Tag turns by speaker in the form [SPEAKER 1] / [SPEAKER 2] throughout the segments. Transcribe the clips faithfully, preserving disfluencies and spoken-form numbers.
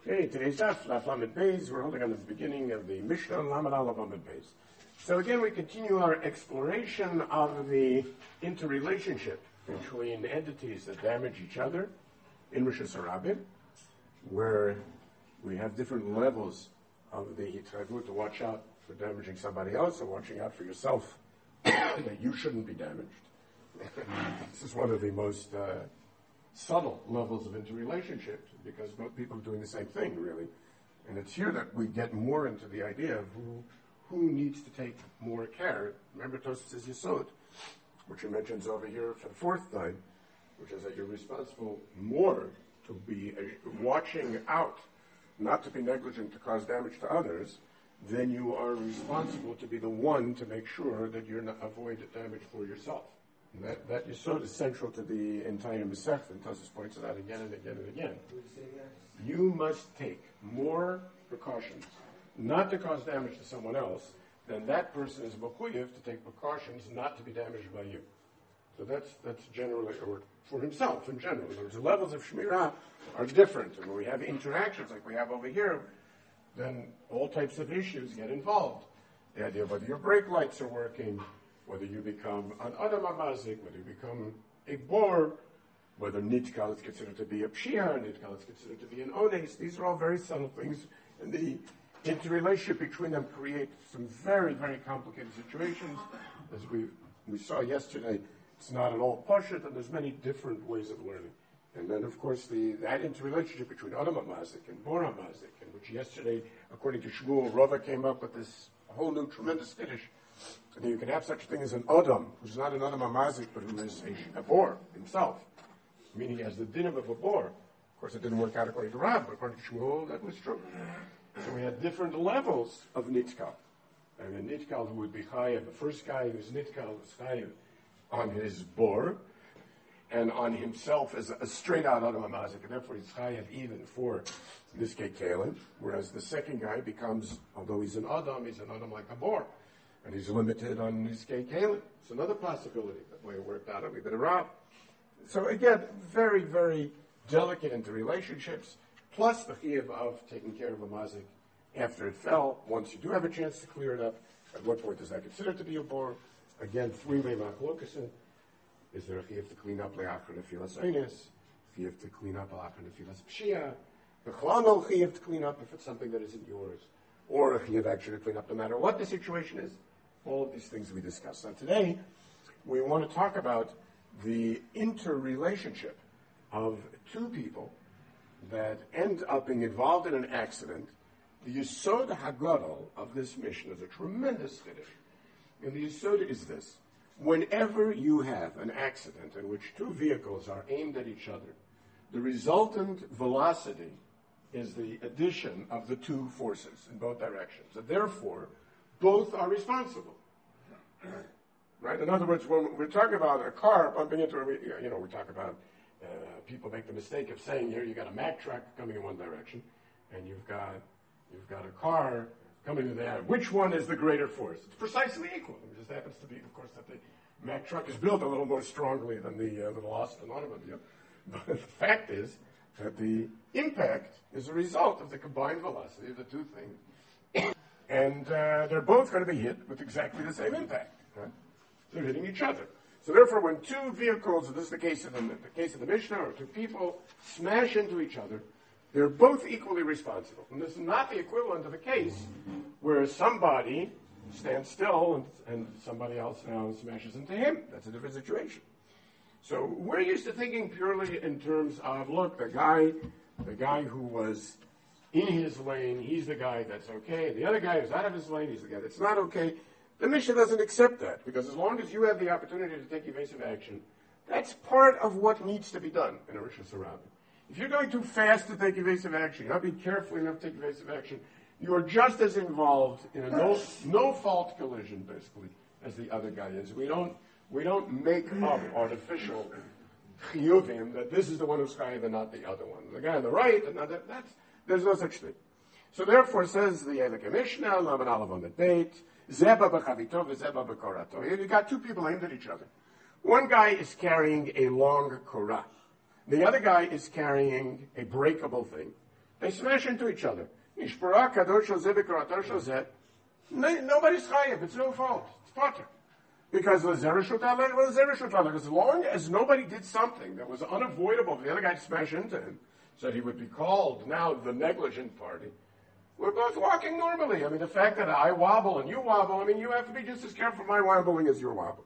[SPEAKER 1] Okay, today's daf, Daf Lamed Beis. We're holding on to the beginning of the Mishnah Lamed Aleph Lamed Beis. So again, we continue our exploration of the interrelationship between entities that damage each other in Rosh Hashanah, where we have different levels of the hitravut to watch out for damaging somebody else or watching out for yourself that you shouldn't be damaged. This is one of the most uh, subtle levels of interrelationship because both people are doing the same thing, really. And it's here that we get more into the idea of who who needs to take more care. Remember Tosfos' Yesod, which he mentions over here for the fourth time, which is that you're responsible more to be uh, watching out, not to be negligent to cause damage to others, then you are responsible to be the one to make sure that you're not avoid damage for yourself. And that, that Yesod is central to the entire Masechta, and Tosfos points it out again and again and again. You must take more precautions, not to cause damage to someone else, then that person is mechuyev to take precautions not to be damaged by you. So that's that's generally, or for himself in general. The levels of Shmirah are different, and when we have interactions like we have over here, then all types of issues get involved. The idea of whether your brake lights are working, whether you become an Adam Amazik, whether you become a bor, whether Nitkal is considered to be a Pshia, Nitkal is considered to be an Ones. These are all very subtle things, and the interrelationship between them create some very, very complicated situations. As we we saw yesterday, it's not at all pashut, and there's many different ways of learning. And then, of course, the that interrelationship between Adam Amazik and Bor Amazik, in which yesterday, according to Shmuel, Rava came up with this whole new tremendous Kiddush. And you can have such a thing as an Adam, who's not an Adam Amazik, but who is a, a Bor himself, meaning he has the din of a Bor. Of course, it didn't work out according to Rav, but according to Shmuel, that was true. So we had different levels of Nitkal. And a Nitkal who would be Chayev, the first guy who's Nitkal was Chayev on his Bor, and on himself as a, a straight-out Adam Amazik, and therefore he's Chayev even for Niskei Kalim, whereas the second guy becomes, although he's an Adam, he's an Adam like a Bor, and he's limited on Niskei Kalim. It's another possibility, that way it worked out, we better Rav. So again, very, very delicate interrelationships, plus the chiyuv of taking care of a mazik after it fell. Once you do have a chance to clear it up, at what point is that considered to be a bor? Again, three-way machlokasin. Is there a chiyuv to clean up le'achar nefilas einis? Chiyuv to clean up le'achar nefilas pshia? B'chlal no chiyuv to clean up if it's something that isn't yours, or a chiyuv actually to clean up no matter what the situation is. All of these things we discussed. Now today, we want to talk about the interrelationship of two people that end up being involved in an accident. The Yesod HaGadol of this mission is a tremendous chiddush. And the Yesod is this. Whenever you have an accident in which two vehicles are aimed at each other, the resultant velocity is the addition of the two forces in both directions. And therefore, both are responsible. Right? In other words, when we're talking about a car bumping into a, you know, we talk about uh, people make the mistake of saying here you got a Mack truck coming in one direction, and you've got you've got a car coming in the other. Which one is the greater force? It's precisely equal. It just happens to be, of course, that the Mack truck is built a little more strongly than the uh, little Austin automobile. But the fact is that the impact is a result of the combined velocity of the two things, and uh, they're both going to be hit with exactly the same impact. Right? They're hitting each other. So therefore, when two vehicles, and this is the case of the, the case of the Mishnah, or two people smash into each other, they're both equally responsible. And this is not the equivalent of a case where somebody stands still and, and somebody else now smashes into him. That's a different situation. So we're used to thinking purely in terms of, look, the guy, the guy who was in his lane, he's the guy that's okay. The other guy who's out of his lane, he's the guy that's not okay. The Mishnah doesn't accept that, because as long as you have the opportunity to take evasive action, that's part of what needs to be done in a Rosh Hashanah. If you're going too fast to take evasive action, you're not being careful enough to take evasive action, you are just as involved in a no, no-fault collision, basically, as the other guy is. We don't we don't make up artificial chiyuvim that this is the one who's chayav and not the other one. The guy on the right, and not that, that's, there's no such thing. So therefore, says the Eilik Mishnah, Laman Aleph Amud Beit, Zeba b'chavito v'zeba b'korato. Here you got two people aimed at each other. One guy is carrying a long korah. The other guy is carrying a breakable thing. They smash into each other. Nishbara kadosh shel zeh b'karato shel zeh. Nobody's chayiv. It's no fault. It's potter. Because as long as nobody did something that was unavoidable for the other guy to smash into him, so he would be called now the negligent party, we're both walking normally. I mean, the fact that I wobble and you wobble, I mean, you have to be just as careful for my wobbling as your wobble.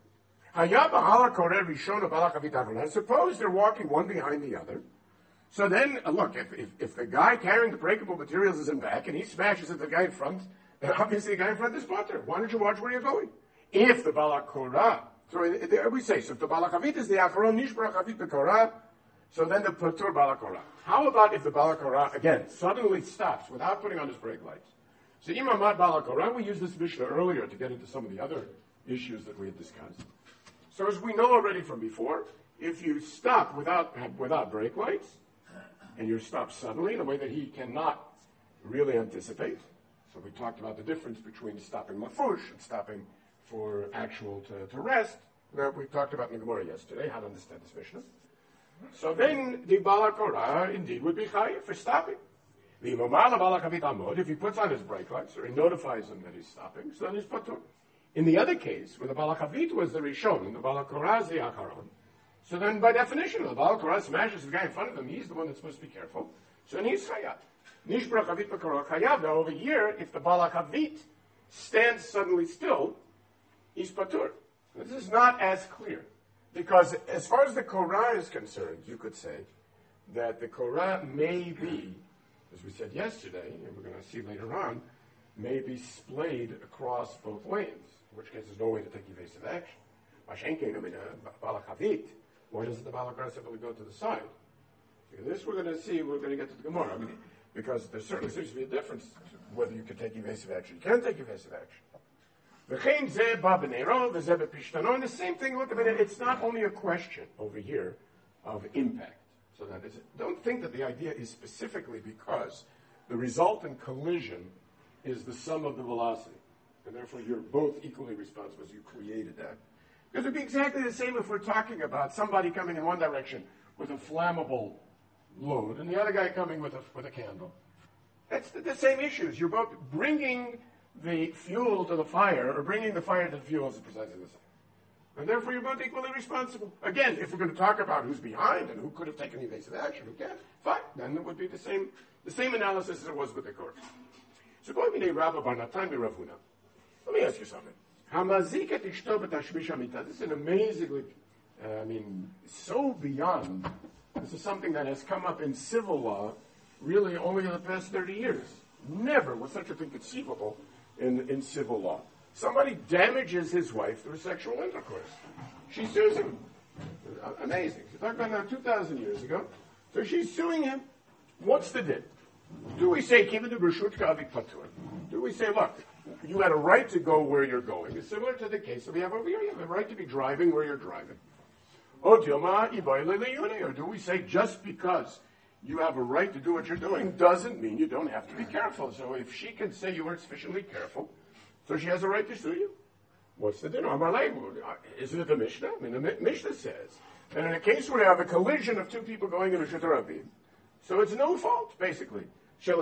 [SPEAKER 1] Suppose they're walking one behind the other. So then, uh, look, if, if, if the guy carrying the breakable materials is in back and he smashes at the guy in front, then obviously the guy in front is potter. Why don't you watch where you're going? If the balakora, so we say, so if the balakavit is the acharon, nishbara chavit bekora, so then the patur balakora. How about if the balakora, again, suddenly stops without putting on his brake lights? So imamad balakora, we used this Mishnah earlier to get into some of the other issues that we had discussed. So as we know already from before, if you stop without without brake lights, and you're stopped suddenly in a way that he cannot really anticipate, so we talked about the difference between stopping mafush and stopping for actual to, to rest. Now, we talked about in the Gemara yesterday how to understand this Mishnah. So then the balakora indeed would be chayiv for stopping. The imamala balakavit amod, if he puts on his brake lights or he notifies him that he's stopping, so then he's patur. In the other case, where the balakavit was the rishon and the balakora is the acharon, so then by definition, the balakora smashes the guy in front of him, he's the one that's supposed to be careful, so then he's chayav. Nishbra chavit bakora chayav. Now over here, if the balakavit stands suddenly still, he's patur. This is not as clear. Because as far as the Korah is concerned, you could say that the Korah may be, as we said yesterday, and we're going to see later on, may be splayed across both lanes, in which case there's no way to take evasive action. Mashenkin, I mean, a balakavit, why doesn't the balakara simply go to the side? Because this we're going to see, we're going to get to the Gemara. I mean, because there certainly seems to be a difference whether you can take evasive action. You can take evasive action. And the same thing, look, I mean, it's not only a question over here of impact. So that is, don't think that the idea is specifically because the resultant collision is the sum of the velocity. And therefore you're both equally responsible as you created that. Because it would be exactly the same if we're talking about somebody coming in one direction with a flammable load and the other guy coming with a, with a candle. That's the, the same issues. You're both bringing the fuel to the fire, or bringing the fire to the fuel is precisely the same. And therefore you're both equally responsible. Again, if we're going to talk about who's behind and who could have taken evasive action, who can, fine. Then it would be the same the same analysis as it was with the court. So going to Rabba Bar Natan Ravuna. Let me ask you something. This is an amazingly, uh, I mean, so beyond. This is something that has come up in civil law really only in the past thirty years. Never was such a thing conceivable in, in civil law. Somebody damages his wife through sexual intercourse. She sues him. Amazing. She's talking about now two thousand years ago. So she's suing him. What's the din? Do we say, do we say, look, you had a right to go where you're going? It's similar to the case that we have over here. You have a right to be driving where you're driving. Or do we say just because you have a right to do what you're doing doesn't mean you don't have to be careful? So if she can say you weren't sufficiently careful, so she has a right to sue you. What's the dinner? Isn't it the Mishnah? I mean, the Mishnah says that in a case where you have a collision of two people going in a Reshut Rabim, so it's no fault, basically. So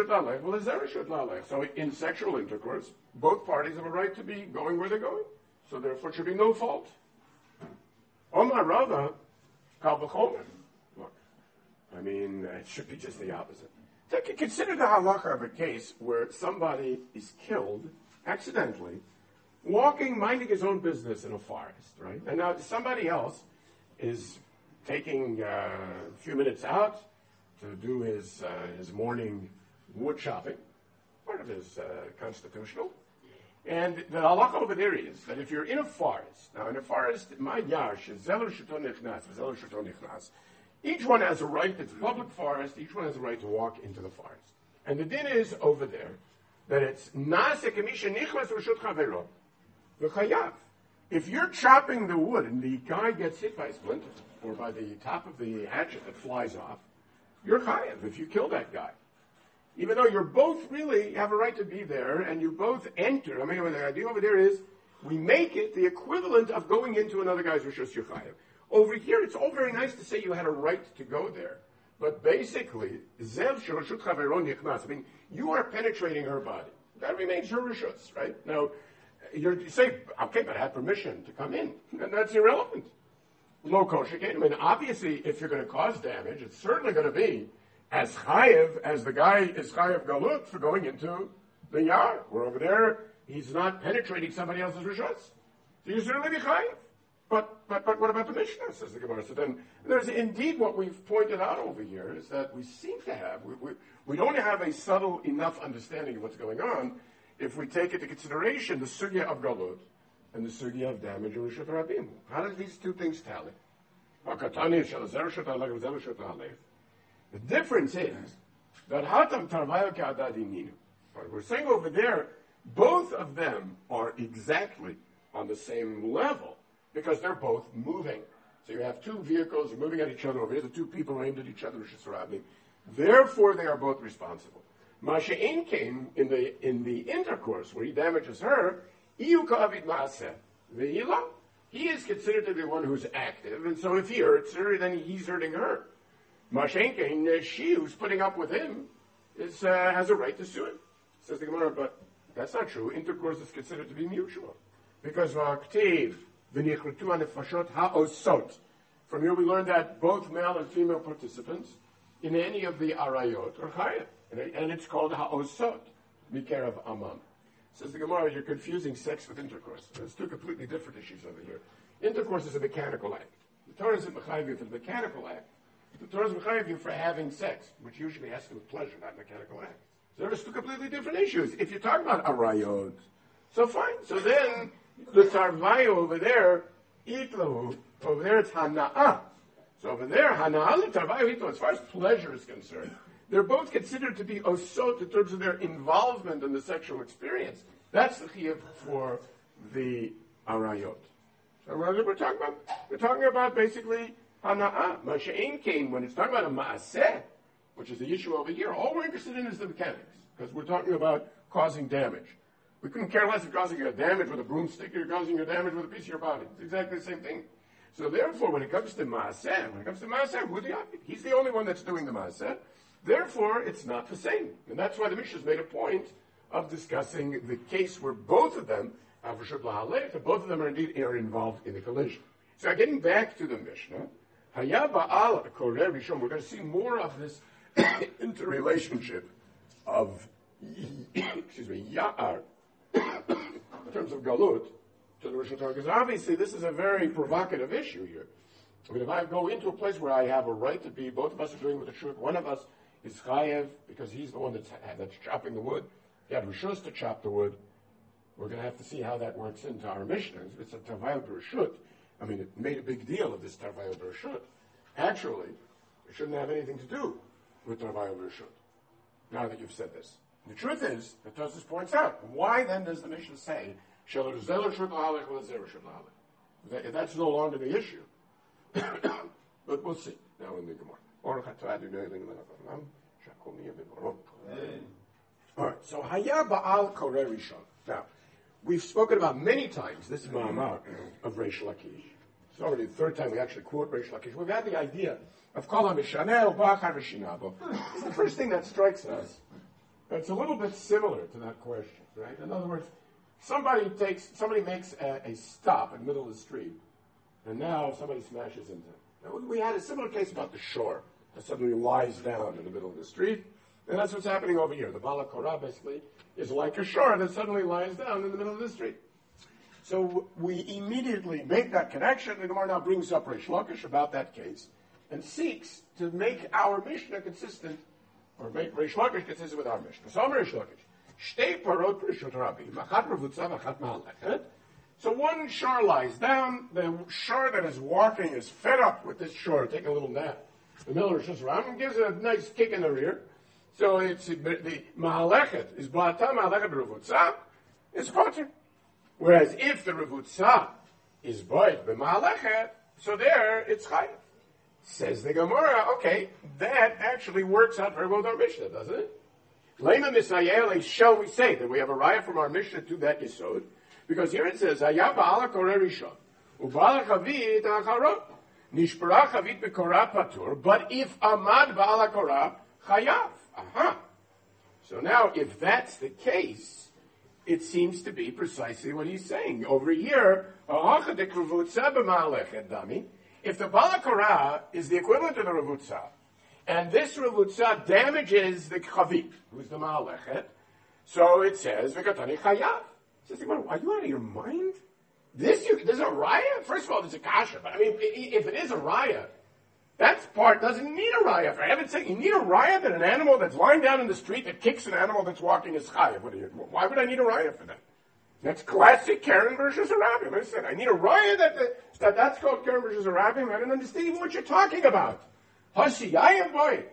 [SPEAKER 1] in sexual intercourse, both parties have a right to be going where they're going. So therefore it should be no fault. Omar Rava, Kal V'chomer. Look, I mean, it should be just the opposite. Consider the halacha of a case where somebody is killed accidentally, walking, minding his own business in a forest, right? And now somebody else is taking uh, a few minutes out to do his uh, his morning wood chopping, part of his uh, constitutional. And the halacha over there is that if you're in a forest, now in a forest, my yash is zeler sheton nichnas, zeler sheton nichnas. Each one has a right, it's public forest, each one has a right to walk into the forest. And the din is over there that it's nase kemisha nichnas reshut chavero v'chayav. If you're chopping the wood and the guy gets hit by a splinter or by the top of the hatchet that flies off, you're chayav if you kill that guy. Even though you're both really have a right to be there and you both enter. I mean, the idea over there is we make it the equivalent of going into another guy's rishus, you're chayav. Over here, it's all very nice to say you had a right to go there. But basically, Zev Shorshut Chaveron Yichnas. I mean, you are penetrating her body. That remains her rishus, right? Now, you're, you say, okay, but I had permission to come in. And that's irrelevant. Low kosher. I mean, obviously, if you're going to cause damage, it's certainly going to be as chayev as the guy is chayev galut for going into the yard. Where over there, he's not penetrating somebody else's rishus. So you certainly be chayev. But, but, but what about the Mishnah, says the Gemara? So then, there's indeed what we've pointed out over here is that we seem to have, we, we, we don't have a subtle enough understanding of what's going on if we take into consideration the sugya of galut and the sugya of damage or rishut rabim. How do these two things tally? The difference is that hatam tarvayo ke'adadininu. We're saying over there, both of them are exactly on the same level because they're both moving. So you have two vehicles moving at each other over here. The two people are aimed at each other, rishut rabim. Therefore, they are both responsible. Masha'in came in the in the intercourse where he damages her. He is considered to be the one who's active, and so if he hurts her, then he's hurting her. Masha'in came, she who's putting up with him is uh, has a right to sue him. Says the Gemara, but that's not true. Intercourse is considered to be mutual because v'aktiv v'nichrutu anefashot ha'osot. From here, we learned that both male and female participants in any of the arayot are chayav. And it's called ha'osot, mikerav amam. Says the Gemara, you're confusing sex with intercourse. There's two completely different issues over here. Intercourse is a mechanical act. The Torah isn't mechayiv you for the mechanical act. The Torah is mechayiv you for having sex, which usually has to do with pleasure, not mechanical act. So there's two completely different issues. If you're talking about arayot, so fine. So then, the tarvayo over there, itlahu, over there it's hana'ah. So over there, hana'ah the tarvayo itlahu, as far as pleasure is concerned, they're both considered to be osot in terms of their involvement in the sexual experience. That's the chiyuv for the arayot. So what we're talking about, we're talking about basically hana'ah. Masha'in came when it's talking about a ma'aseh, which is the issue over here. All we're interested in is the mechanics, because we're talking about causing damage. We couldn't care less if you're causing your damage with a broomstick or you're causing your damage with a piece of your body. It's exactly the same thing. So therefore, when it comes to ma'aseh, when it comes to ma'aseh, who's the Abid? He's the only one that's doing the ma'aseh. Therefore, it's not the same. And that's why the Mishnah's made a point of discussing the case where both of them, both of them are indeed are involved in a collision. So getting back to the Mishnah, Haya ba'al koreh rishon, we're going to see more of this interrelationship of, excuse me, ya'ar, in terms of galut, to the Rishon Torah, because obviously this is a very provocative issue here. I mean, if I go into a place where I have a right to be, both of us are doing with the shuk, one of us is chayev, because he's the one that's, that's chopping the wood. He had rishus to chop the wood. We're going to have to see how that works into our Mishnah. It's a tarvayo b'reshut. I mean, it made a big deal of this tarvayo b'reshut. Actually, it shouldn't have anything to do with tarvayo b'reshut, now that you've said this. The truth is, that Tosfos points out, why then does the Mishnah say, that that's no longer the issue? But we'll see now in the Gemara. All right, so Haya Ba'al Koreh Rishon. Now, we've spoken about many times this ma'amar of Reish Lakish. It's already the third time we actually quote Reish Lakish. We've had the idea of Kol HaMishanel B'achar Rishinabo. It's the first thing that strikes us. It's a little bit similar to that question, right? In other words, somebody takes, somebody makes a, a stop in the middle of the street, and now somebody smashes into it. Now, we had a similar case about the shore that suddenly lies down in the middle of the street, and that's what's happening over here. The Bala Korah basically is like a shore that suddenly lies down in the middle of the street. So we immediately make that connection. The Gemara now brings up Reish Lakish about that case and seeks to make our Mishnah consistent, or make Reish Lakish consistent with our Mishnah. So Reish Lakish, Shtei parot b'reshut rabim, achat revutza v'achat ma'alechet. So one shore lies down. The shore that is walking is fed up with this shore, taking a little nap. The miller just around and gives it a nice kick in the rear. So it's the ma'alechet is blata ma'alechet revutza is potter. Whereas if the revutza is boyd b'ma'alechet, so there it's chayav. Says the Gemara, okay, that actually works out very well with our Mishnah, doesn't it? Lema misayel, shall we say that we have a raya from our Mishnah to that yesod? Because here it says, Haya ba'ala koreh rishon, u'ba'ala chavit ha'acharot. Nishbara chavit b'korah patur, but if amad ba'al hakorah, chayav. Aha. So now, if that's the case, it seems to be precisely what he's saying. Over here, if the ba'al hakorah is the equivalent of the ravutza, and this ravutza damages the chavit, who's the ma'alechet, so it says, v'katani chayav. Says, are you out of your mind? This, you, there's a raya? First of all, there's a kasha. But I mean, if it is a raya, that part doesn't need a raya. For heaven's sake, you need a raya that an animal that's lying down in the street that kicks an animal that's walking is chayav. What do you, why would I need a raya for that? That's classic Karen versus Arabim. I said, I need a raya that, that that's called Karen versus Arabim. I don't understand even what you're talking about. Hashi, yayim boy.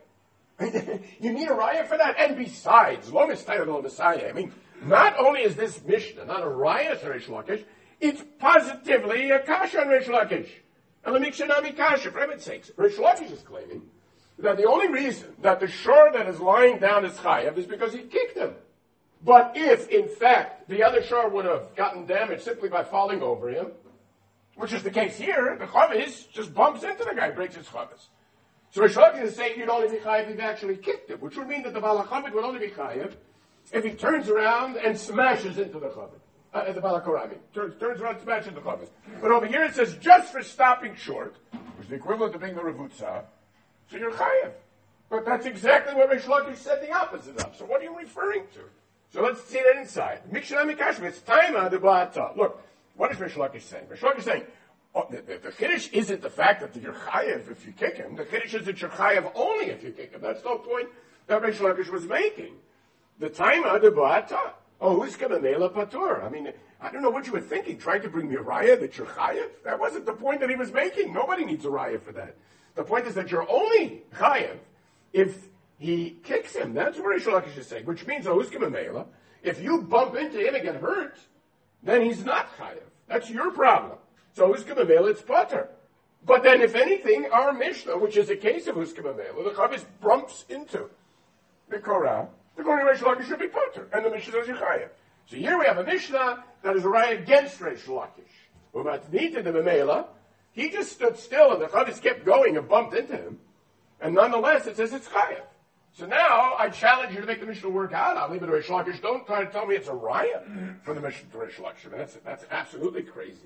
[SPEAKER 1] You need a raya for that. And besides, lo mistayah lo messiah. I mean, not only is this Mishnah not a raya to Reish Lakish, it's positively a kasha on Reish Lakish. And let me shanami kasha, for heaven's sakes. Reish Lakish is claiming that the only reason that the shor that is lying down is chayav is because he kicked him. But if, in fact, the other shor would have gotten damaged simply by falling over him, which is the case here, the chavis just bumps into the guy, breaks his chavis. So Reish Lakish is saying you'd only be chayav if he actually kicked him, which would mean that the Baal HaChavit would only be chayav if he turns around and smashes into the chavis. Uh, the Baal HaKorah, I mean, turns, turns around and smashes into the chavis. But over here it says just for stopping short, which is the equivalent of being the ravutza, so you're chayav. But that's exactly what Reish Lakish said the opposite of. So what are you referring to? So let's see that inside. Mishnah Mikashmi, it's taima de ba'ata. Look, what is Reish Lakish saying? Reish Lakish is saying, oh, the, the, the chiddush isn't the fact that you're chayav if you kick him. The chiddush is that you're chayav only if you kick him. That's the whole point that Reish Lakish was making. The taima de ba'ata. Oh, who's going to nail a patur? I mean, I don't know what you were thinking, trying to bring me a raya that you're chayav? That wasn't the point that he was making. Nobody needs a raya for that. The point is that you're only chayav if he kicks him. That's what Reish Lakish is saying, which means, oh, who's going to nail? If you bump into him and get hurt, then he's not chayav. That's your problem. So who's going to nail? It's patur. But then, if anything, our Mishnah, which is a case of who's going to nail, the chavis bumps into the Korah. The Korah Reish Lakish should be patur, and the Mishnah says Yechayev. So here we have a Mishnah that is a raya against Reish Lakish. Umatnita the Memela, he just stood still, and the Chavis kept going and bumped into him, and nonetheless it says it's Chayev. So now I challenge you to make the Mishnah work out. I'll leave it to Reish Lakish. Don't try to tell me it's a raya for the Mishnah to Reish Lakish. That's that's absolutely crazy.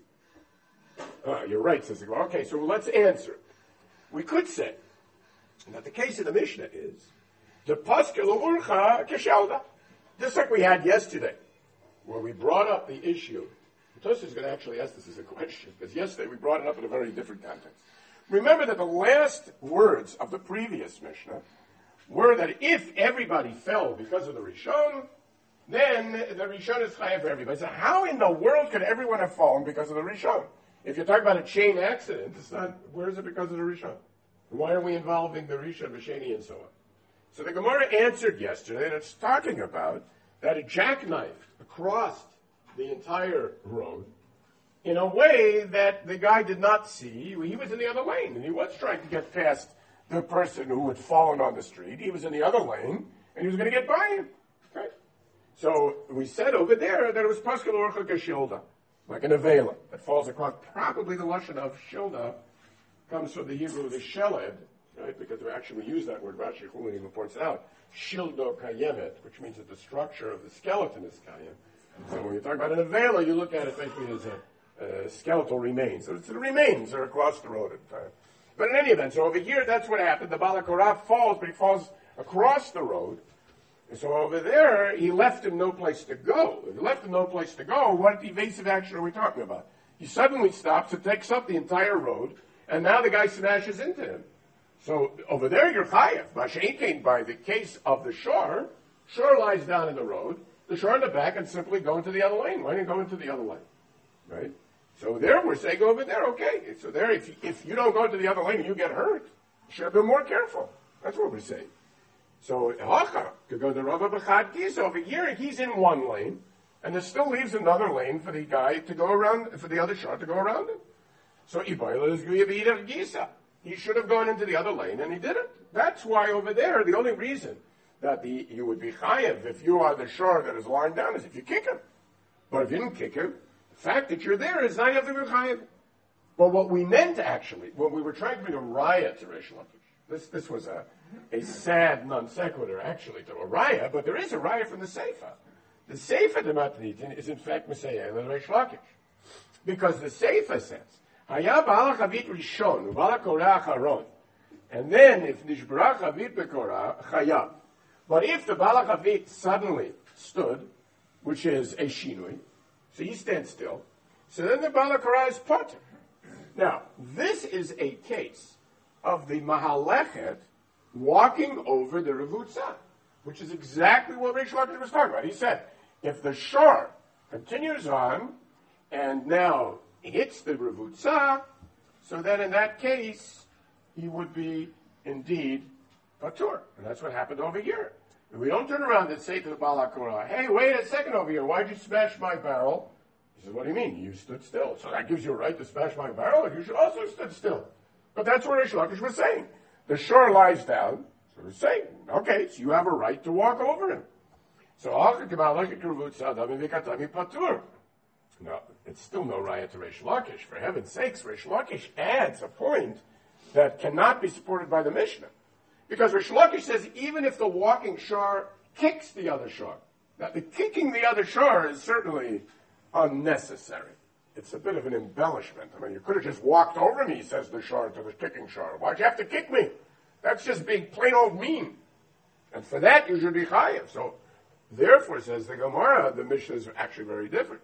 [SPEAKER 1] Uh, you're right, says the Gemara. Okay, so let's answer. We could say that the case of the Mishnah is the paskelu urcha keshelda, just like we had yesterday, where we brought up the issue. Tosfos is going to actually ask this as a question, because yesterday we brought it up in a very different context. Remember that the last words of the previous Mishnah were that if everybody fell because of the Rishon, then the Rishon is chayav for everybody. So how in the world could everyone have fallen because of the Rishon? If you're talking about a chain accident, it's not, where is it because of the Rishon? Why are we involving the Rishon, Vasheni, and so on? So the Gemara answered yesterday, and it's talking about that it jackknifed across the entire road in a way that the guy did not see. He was in the other lane, and he was trying to get past the person who had fallen on the street. He was in the other lane, and he was going to get by him. Okay? So we said over there that it was Paschal Orcha Geshilda, like an avela that falls across. Probably the lashon of shilda comes from the Hebrew the sheled, right? Because we actually use that word. Rashi Chulin even points out shildo kayemet, which means that the structure of the skeleton is kayem. So when you talk about an avela, you look at it basically as a, a skeletal remains. So it's the remains are across the road at the time. But in any event, so over here, that's what happened. The Baal HaKorah falls, but he falls across the road. And so over there, he left him no place to go. If he left him no place to go, what evasive action are we talking about? He suddenly stops and takes up the entire road, and now the guy smashes into him. So over there, you're chayav. Masha'inkein, by the case of the shore, shore lies down in the road, the shore in the back, and simply go into the other lane. Why don't you go into the other lane? Right? So there, we're saying over there, okay. So there, if you, if you don't go to the other lane and you get hurt, you should have been more careful. That's what we're saying. So Hacha could go to Rava B'chad Gisa. Over here, he's in one lane, and there still leaves another lane for the guy to go around, for the other shot to go around it. So Ibayla is Gisa. He should have gone into the other lane, and he didn't. That's why over there, the only reason that the you would be chayav if you are the shore that is lying down is if you kick him. But if you didn't kick him, the fact that you're there is not you have to be chayav. But what we meant actually, when we were trying to bring a raya to Reish Lakish, this, this was a, a sad non sequitur actually to a raya, but there is a raya from the Seifa. The Seifa de Matnitin is in fact Messiah and Reish Lakish. Because the Seifa says, Haya ba'al chavit rishon, u'ba'al korah acharon. And then if nishbara chavit bekorah, chayav. But if the ba'al chavit suddenly stood, which is a shinui, so he stands still, so then the ba'al korah is potter. Now, this is a case of the mahalechet walking over the revutza, which is exactly what Reish Lakish was talking about. He said, if the shor continues on and now hits the revutza, so then in that case, he would be indeed patur. And that's what happened over here. And we don't turn around and say to the Baal HaKorah, hey, wait a second over here, why'd you smash my barrel? He says, what do you mean? You stood still. So that gives you a right to smash my barrel, and you should also stood still. But that's what Reish Lakish was saying. The shore lies down, so he's saying, okay, so you have a right to walk over him. So, no, it's still no raya to Reish Lakish. For heaven's sakes, Reish Lakish adds a point that cannot be supported by the Mishnah. Because Reish Lakish says even if the walking shore kicks the other shore, now the kicking the other shore is certainly unnecessary. It's a bit of an embellishment. I mean, you could have just walked over me, says the shore to the kicking shore. Why'd you have to kick me? That's just being plain old mean. And for that, you should be chayav. So, therefore, says the Gemara, the Mishnah is actually very different.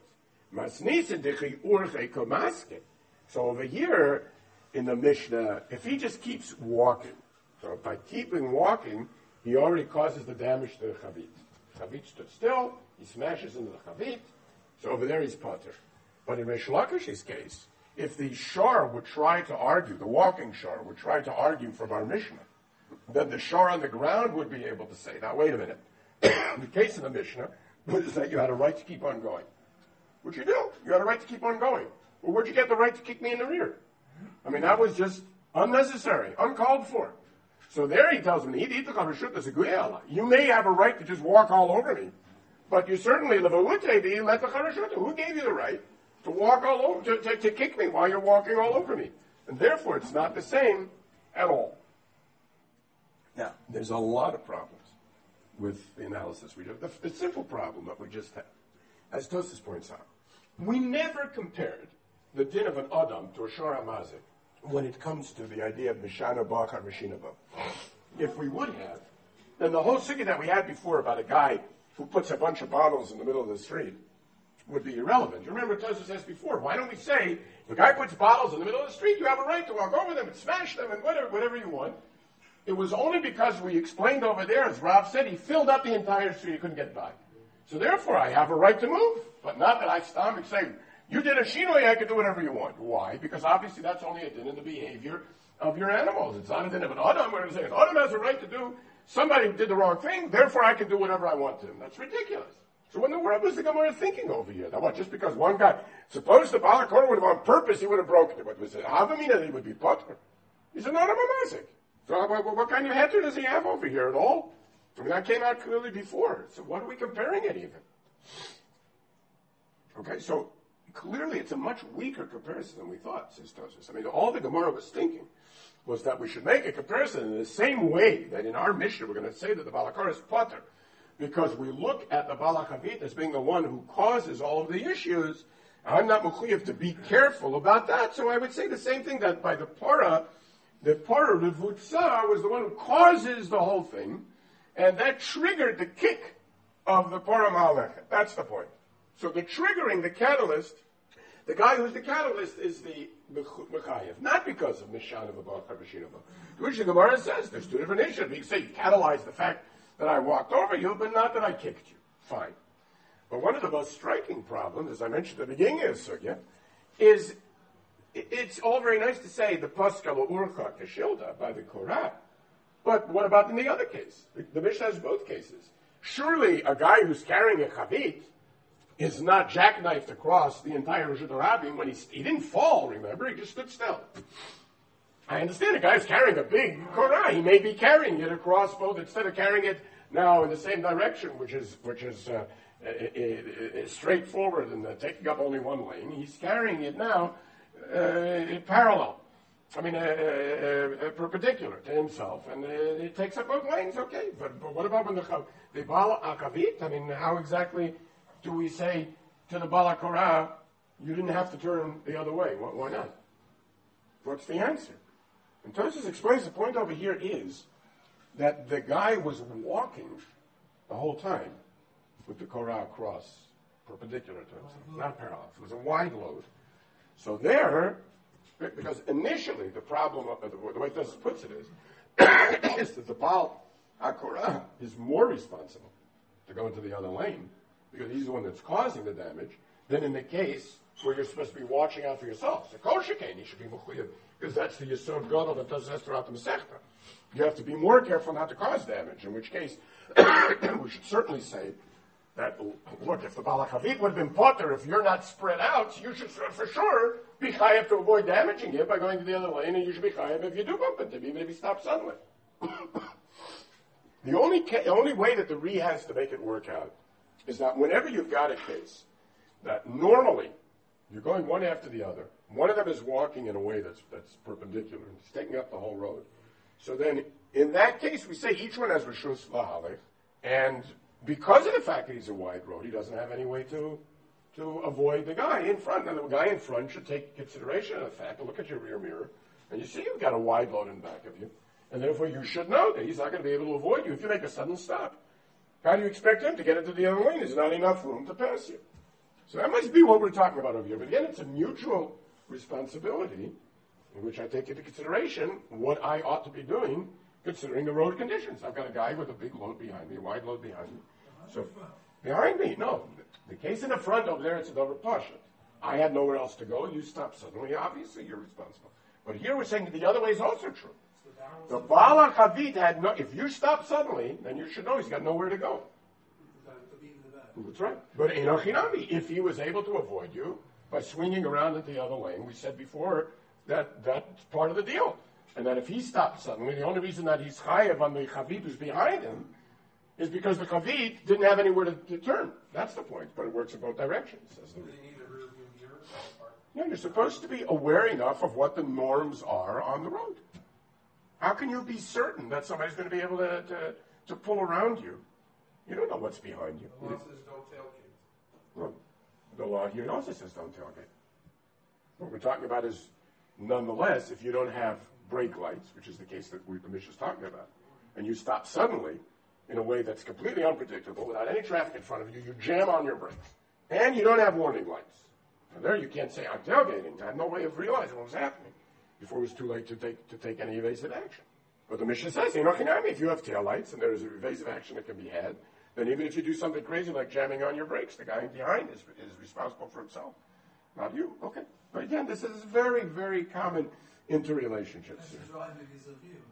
[SPEAKER 1] So over here, in the Mishnah, if he just keeps walking, so by keeping walking, he already causes the damage to the chavit. Chavit stood still, he smashes into the chavit, so over there he's pater. But in Reish Lakish's case, if the shor would try to argue, the walking shor would try to argue from our Mishnah, then the shor on the ground would be able to say, now wait a minute, the case of the Mishnah was that you had a right to keep on going. Which you do. You had a right to keep on going. Well, where'd you get the right to kick me in the rear? I mean, that was just unnecessary, uncalled for. So there he tells me, you may have a right to just walk all over me, but you certainly, let the charashuta. Who gave you the right to walk all over, to, to, to kick me while you're walking all over me? And therefore, it's not the same at all. Now, there's a lot of problems with the analysis we do. The, the simple problem that we just had, as Tosfos points out, we never compared the din of an Adam to a Shor HaMazik when it comes to the idea of Mishana Ba Karmashina Ba. If we would have, then the whole sugya that we had before about a guy who puts a bunch of bottles in the middle of the street would be irrelevant. You remember Tosfos says before, why don't we say, if a guy puts bottles in the middle of the street, you have a right to walk over them and smash them and whatever, whatever you want. It was only because we explained over there, as Rav said, he filled up the entire street, he couldn't get by. So therefore, I have a right to move, but not that I stop and say, you did a shinoi, I can do whatever you want. Why? Because obviously that's only a din in the behavior of your animals. It's not a din of an Adam, where I'm saying, an Adam has a right to do, somebody did the wrong thing, therefore I can do whatever I want to him. That's ridiculous. So what in the world was the Gemara thinking over here? That what, just because one guy, suppose the Baal HaKorah would have on purpose, he would have broken it. What was it? Havamina, he would be potter. He's an Adam HaMazik. So what, what kind of heter does he have over here at all? I mean, that came out clearly before. So what are we comparing it even? Okay, so clearly it's a much weaker comparison than we thought, says Tosfos. I mean, all the Gemara was thinking was that we should make a comparison in the same way that in our Mishnah we're going to say that the Baal HaKorah is potter, because we look at the Baal HaChavit as being the one who causes all of the issues. I'm not mechuyev to be careful about that, so I would say the same thing, that by the Parah, the Parah, the Vutsa, was the one who causes the whole thing, and that triggered the kick of the Parah Ma'alechet. That's the point. So the triggering, the catalyst, the guy who's the catalyst is the Mechayev, not because of Mishan of Abba Karvashinova. Which the Gemara says there's two different issues. You can say you catalyzed the fact that I walked over you, but not that I kicked you. Fine. But one of the most striking problems, as I mentioned at the beginning of the Sugya, is it's all very nice to say the Paskal Urcha Keshilda by the Korah. But what about in the other case? The, the Mishnah has both cases. Surely a guy who's carrying a chavit is not jackknifed across the entire Rishut Rabim when he, he didn't fall, remember? He just stood still. I understand a guy's carrying a big Korah. He may be carrying it across both, instead of carrying it now in the same direction, which is which is uh, it, it, it, straightforward and uh, taking up only one lane. He's carrying it now uh, parallel. I mean, uh, uh, uh, perpendicular to himself, and uh, it takes up both lanes, okay. But, but what about when the the Bala Akavit? I mean, how exactly do we say to the Bala Korah, you didn't have to turn the other way? Why, why not? What's the answer? And Tosfos explains the point over here is that the guy was walking the whole time with the Korah across, perpendicular to himself, not parallel. It was a wide load. So there, because initially the problem, of, the way Tosfos puts it is, is that the Baal HaKorah is more responsible to go into the other lane, because he's the one that's causing the damage, than in the case where you're supposed to be watching out for yourself. So Kol Shekain, you should be Mechuyev, because that's the Yesod Gadol that does this throughout the Masechta. You have to be more careful not to cause damage, in which case, we should certainly say that, look, if the Baal HaChavit would have been potter, if you're not spread out, you should for sure be chayav to avoid damaging him by going to the other lane, and you should be chayav if you do bump into him, even if he stops suddenly. The only ca- only way that the Re has to make it work out is that whenever you've got a case that normally you're going one after the other, one of them is walking in a way that's that's perpendicular, and it's taking up the whole road. So then, in that case, we say each one has Rishus Lahalech, and because of the fact that he's a wide road, he doesn't have any way to to avoid the guy in front. And the guy in front should take consideration of the fact to look at your rear mirror, and you see you've got a wide load in back of you, and therefore you should know that he's not going to be able to avoid you if you make a sudden stop. How do you expect him to get into the other lane? There's not enough room to pass you. So that must be what we're talking about over here. But again, it's a mutual responsibility in which I take into consideration what I ought to be doing considering the road conditions. I've got a guy with a big load behind me, a wide load behind me. So behind me, no. The case in the front over there, it's a double pasha. I had nowhere else to go. You stop suddenly. Obviously, you're responsible. But here we're saying that the other way is also true. The Baal HaChavit had no. If you stop suddenly, then you should know he's got nowhere to go. That's right. But Enochinami, if he was able to avoid you by swinging around at the other lane, we said before that that's part of the deal. And that if he stopped suddenly, the only reason that he's chayav on the Chavit who's behind him is because the Chavit didn't have anywhere to, to turn. That's the point. But it works in both directions. As the yeah, you're supposed to be aware enough of what the norms are on the road. How can you be certain that somebody's going to be able to, to, to pull around you? You don't know what's behind you.
[SPEAKER 2] The law says don't tailgate.
[SPEAKER 1] Well, the law here also says don't tailgate. What we're talking about is, nonetheless, if you don't have brake lights, which is the case that we, the Mishnah is talking about, and you stop suddenly in a way that's completely unpredictable, without any traffic in front of you, you jam on your brakes, and you don't have warning lights. Now there you can't say, I'm tailgating. I had no way of realizing what was happening before it was too late to take to take any evasive action. But the Mishnah says, you know, if you have taillights and there's evasive action that can be had, then even if you do something crazy like jamming on your brakes, the guy behind is, is responsible for himself, not you. Okay. But again, this is very, very common interrelationships.
[SPEAKER 2] Driving is a view.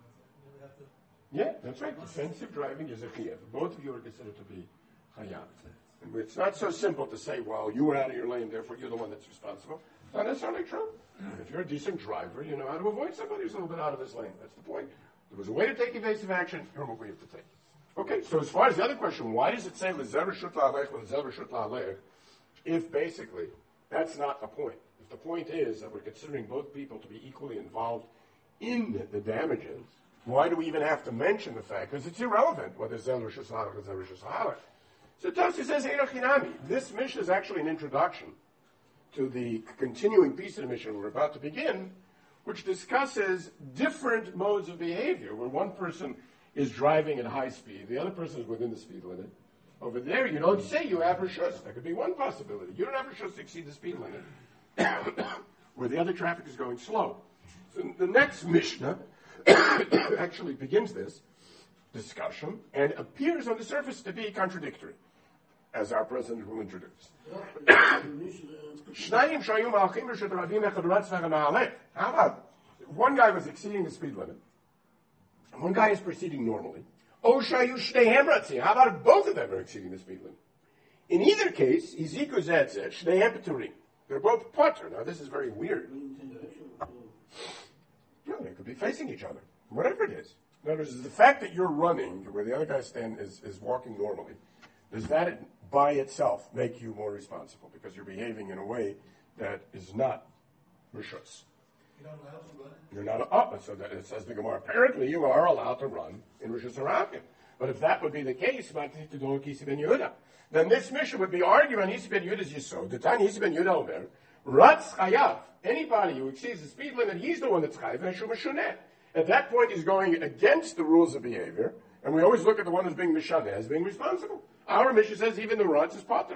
[SPEAKER 1] Yeah, that's right. Defensive driving is a chiyuv. Both of you are considered to be chayav. And it's not so simple to say, well, you were out of your lane, therefore you're the one that's responsible. It's not necessarily true. If you're a decent driver, you know how to avoid somebody who's a little bit out of his lane. That's the point. There was a way to take evasive action. Here's what we have to take. Okay, so as far as the other question, why does it say l'zev reshut la'alech l'zev reshut la'alech, if basically that's not the point? If the point is that we're considering both people to be equally involved in the damages, why do we even have to mention the fact? Because it's irrelevant whether zev reshut la'alech or zev reshut la'alech. So Tosfos says, Einochinami. This Mishnah is actually an introduction to the continuing piece of the Mishnah we're about to begin, which discusses different modes of behavior, where one person is driving at high speed, the other person is within the speed limit. Over there, you don't say you have reshus. That could be one possibility. You don't have reshus to exceed the speed limit, where the other traffic is going slow. So the next Mishnah actually begins this discussion and appears on the surface to be contradictory, as our president will introduce. How about one guy was exceeding the speed limit, and one guy is proceeding normally. How about if both of them are exceeding the speed limit? In either case, they're both potter. Now, this is very weird. No, they could be facing each other, whatever it is. In other words, the fact that you're running where the other guy stand is, is walking normally, does that by itself make you more responsible because you're behaving in a way that is not rishus.
[SPEAKER 2] You're not allowed to run it?
[SPEAKER 1] You're not, oh, so that it says the Gemara, apparently you are allowed to run in Rishus Harakim. But if that would be the case, then this Mishnah would be arguing Isi ben Yehuda's Yisod. The time Isi ben Yehuda over, Ratz Chayav, anybody who exceeds the speed limit, he's the one that's Chayav, and Shum Mishuneh. At that point, he's going against the rules of behavior, and we always look at the one who's being Mishaneh as being responsible. Our Mishnah says even the Ratz is Potter.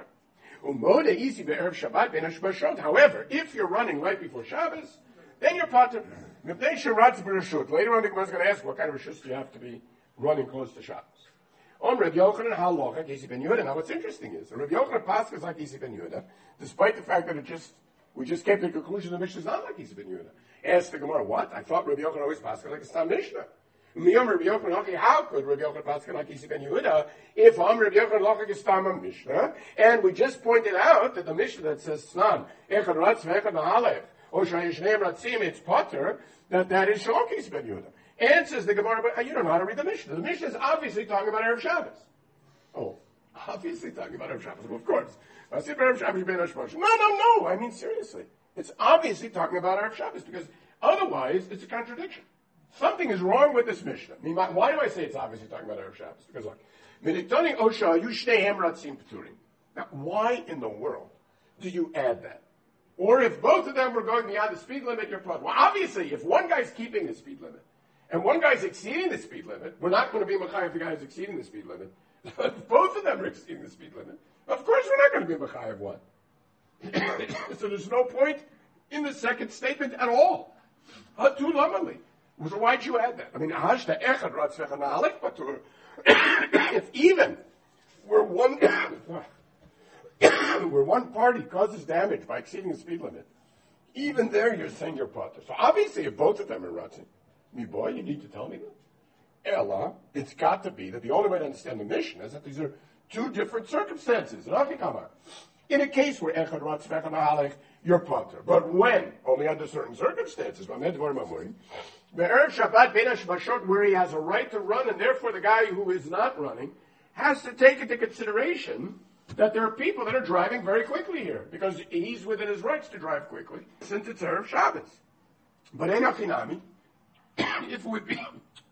[SPEAKER 1] However, if you're running right before Shabbos, then you're Potter. Later on, the Gemara is going to ask what kind of Rishus do you have to be running close to Shabbos. On Rabbi Yochanan, how long? Like Isi ben Yehuda. Now, what's interesting is Rabbi Yochanan passes like Isi ben Yehuda, despite the fact that it just we just came to the conclusion the Mishnah is not like Isi ben Yehuda. Ask the Gemara, what? I thought Rabbi Yochanan always passes like a Stam Mishnah. Miyam Rabbi Yochanan, okay, how could Rabbi Yochanan pass like Isi ben Yehuda if Am Rabbi Yochanan like a Stam Mishnah? And we just pointed out that the Mishnah that says Snan Echad Ratz Vechad Nahalech or Shayishneim Ratzim, it's Potter, that that is Shalom Isi ben Yehuda. And says the Gemara, but you don't know how to read the Mishnah. The Mishnah is obviously talking about Erev Shabbos. Oh, obviously talking about Erev Shabbos. Well, of course. I said Erev Shabbos, Ben Hashmosh. No, no, no. I mean, seriously. It's obviously talking about Erev Shabbos because otherwise it's a contradiction. Something is wrong with this Mishnah. I mean, why do I say it's obviously talking about Erev Shabbos? Because look, Midiktoni Osha, you shteihem ratzim peturim. Now, why in the world do you add that? Or if both of them were going beyond the speed limit, you're put. Well, obviously, if one guy's keeping the speed limit, and one guy's exceeding the speed limit, we're not going to be Machayev the guy who's exceeding the speed limit. If both of them are exceeding the speed limit, of course we're not going to be Machayev one. So there's no point in the second statement at all. Hatu lamali. So why'd you add that? I mean, hashta echad ratzvecha na'alech patur. If even where one where one party causes damage by exceeding the speed limit, even there you're saying you're potter. So obviously, if both of them are ratzing, me boy, you need to tell me that. Ella, it's got to be that the only way to understand the mission is that these are two different circumstances. In a case where echad ratz vechad na'alech, you're potter. But when? Only under certain circumstances. The Erev Shabbat ben Hashmashot, where he has a right to run, and therefore the guy who is not running has to take into consideration that there are people that are driving very quickly here, because he's within his rights to drive quickly, since it's Erev Shabbos. But Enochinami, if it would be,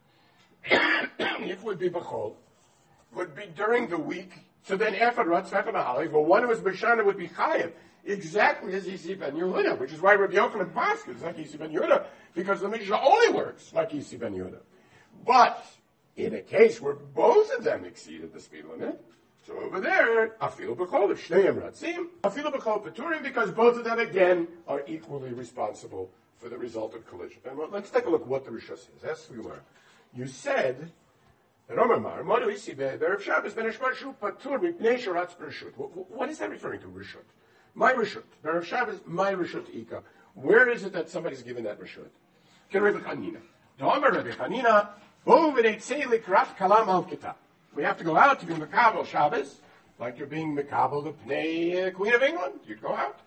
[SPEAKER 1] if it would be B'chol, would be during the week, so then Echad Ratz Vechad Na'alech, well, one who is B'shana would be Chayev, exactly as Isi ben Yehuda, which is why Rabbi Yochanan Paskin is like Isi ben Yehuda, because the Mishnah only works like Isi ben Yehuda. But in a case where both of them exceeded the speed limit, so over there, Afilu B'chol, if Shneim Ratzim, Afilu B'chol Peturim, because both of them again are equally responsible for the resultant collision. And well, let's take a look at what the Rishus says. That's the Gemara. You said that Omar Modu Isi Be'erev Shabbos Ben Hashmashu Patur Mipnei Sharatz B'Rishut. What is that referring to? Rishut. My Rishut. Be'erev Shabbos, my Rishut Ika. Where is it that somebody's given that Rishut? Can Rabbi Chanina. Omar Rabbi Chanina, Bo V'neitzei Likrat Kalam Al Kitab. We have to go out to be Mekabel Shabbos, like you're being Mekabel the Pnei uh, Queen of England. You'd go out.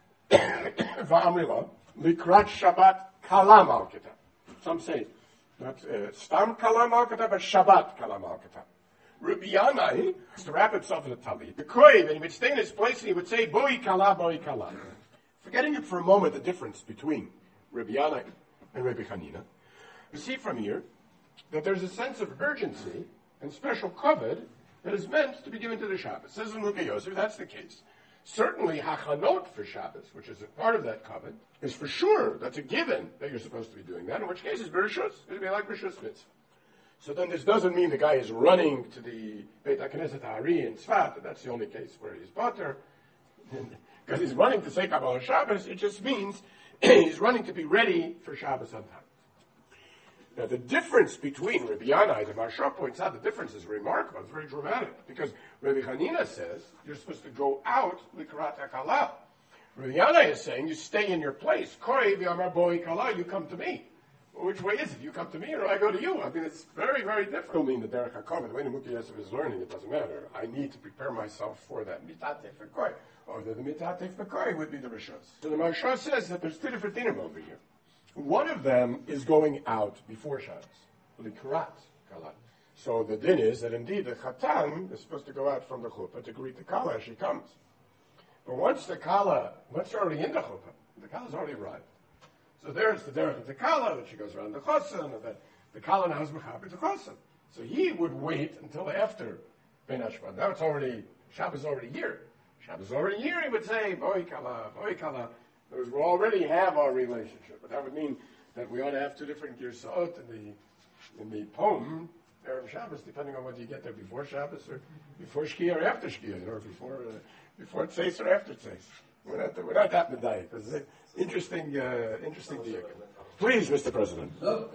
[SPEAKER 1] Va'amrila, Likrat Shabbat Kalam Al Kitab. Some say, not uh, Stam Kalam Al Kitab, but Shabbat Kalam Al Kitab. Rabbi Yanai, to wrap himself in a talit, the Kohen, and he would stay in his place and he would say, Boi Kala, Boi Kala. Forgetting it for a moment, the difference between Rabbi Yanai and Rabbi Chanina, we see from here that there's a sense of urgency and special kavod that is meant to be given to the Shabbos. Says in Luke Yosef, that's the case. Certainly, hachanot for Shabbos, which is a part of that kavod, is for sure, that's a given that you're supposed to be doing that, in which case it's bereshus. It would be like bereshus mitzvah. So then this doesn't mean the guy is running to the Beit HaKnesset Ha'ari in Tzfat, that that's the only case where he's potter, because he's running to say Kabbalah Shabbos. It just means he's running to be ready for Shabbos on time. Now, the difference between Rabbi Yanai, the Maharsha points out, the difference is remarkable. It's very dramatic. Because Rabbi Chanina says you're supposed to go out likrat hakala. Rabbi Yanai is saying you stay in your place. Korei v'amar boi kala, you come to me. Well, which way is it? You come to me or I go to you? I mean, it's very, very difficult. I mean, the Derech HaKavod, the way the Mukhi Yosef is learning, it doesn't matter. I need to prepare myself for that. Mitatef v'koi. Or the mitatef v'koi would be the Rishos. So the Maharsha says that there's two different dinim over here. One of them is going out before Shabbos, likrat kala. So the din is that indeed the chatan is supposed to go out from the chuppah to greet the kala as she comes. But once the kala, once you're already in the chuppah, the kala's already arrived. So there's the derech of the kala that she goes around the chosin, and that the kala now is mechaber the chosin. So he would wait until after Ben Hashvan. Now it's already, Shabbos is already here. Shabbos is already here, he would say, boy kala, boy kala. In other words, we already have our relationship. But that would mean that we ought to have two different girsot in the, in the poem, Erev Shabbos, depending on whether you get there before Shabbos or before Shkia or after Shkia, or before, uh, before Tzeis or after Tzeis. We're not, we're not that medayik. It's an interesting, uh, interesting deal. Please, Mister President.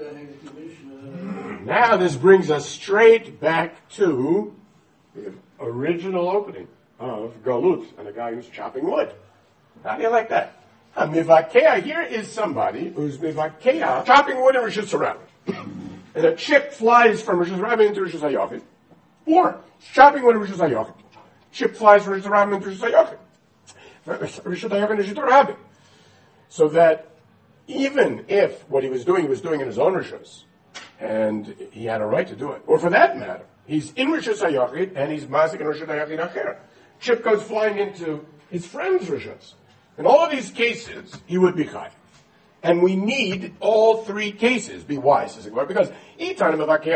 [SPEAKER 1] Now this brings us straight back to the original opening of Galut and the guy who's chopping wood. How do you like that? A mivakea, here is somebody who's mivakea, chopping wood in Rosh Hashanah. And a chip flies from Rosh Hashanah into Rosh Hashanah. Or, chopping wood in Rosh Hashanah. Chip flies from Rosh Hashanah into Rosh Hashanah. Rosh Hashanah and Rosh Hashanah. So that even if what he was doing, he was doing in his own Rishos, and he had a right to do it, or for that matter, he's in Rosh Hashanah and he's mazik in Rosh Hashanah acher. Chip goes flying into his friend's Rishos. In all of these cases, he would be chayav. And we need all three cases. Be wise, as it were, because each time a guy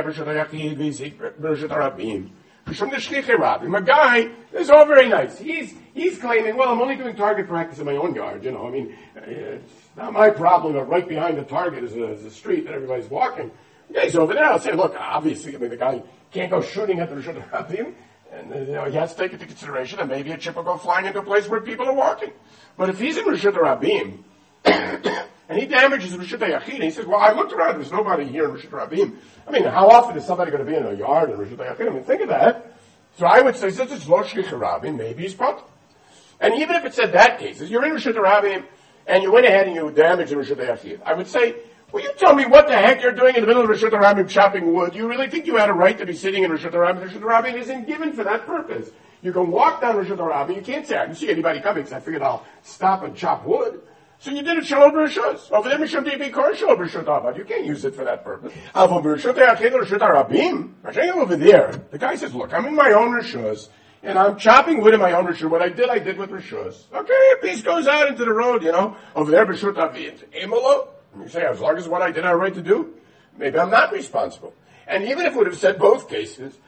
[SPEAKER 1] is all very nice. He's he's claiming, well, I'm only doing target practice in my own yard. You know, I mean, it's not my problem. But right behind the target is a, is a street that everybody's walking. The guy's over there. I'll say, look, obviously, I mean, the guy can't go shooting at the Rishon Rabim, and uh, you know, he has to take into consideration that maybe a chip will go flying into a place where people are walking. But if he's in Rishon Rabim, and he damages Rishut HaYachid, and he says, well, I looked around, there's nobody here in Rishut Rabim. I mean, how often is somebody going to be in a yard in Rishut HaYachid? I mean, think of that. So I would say, since it's Lo Shlich Rabim, maybe he's pot. And even if it said that case, you're in Rishut Rabim, and you went ahead and you damaged Rishut HaYachid, I would say, will you tell me what the heck you're doing in the middle of Rishut Rabim chopping wood? You really think you had a right to be sitting in Rishut Rabim? Rishut Rabim isn't given for that purpose. You can walk down Rishut Rabim, you can't say, I didn't see anybody coming, because I figured I'll stop and chop wood. So you did it shalom b'rishos. Over there, mishum di bikor shalom b'rishot avad. You can't use it for that purpose. Avon b'rishot ha'achid rishot ha'rabim. Over there, the guy says, look, I'm in my own rishos, and I'm chopping wood in my own rishos. What I did, I did with rishos. Okay, a piece goes out into the road, you know. Over there, b'rishot ha'avad. Emolo. You say, as long as what I did I have a right to do, maybe I'm not responsible. And even if it would have said both cases,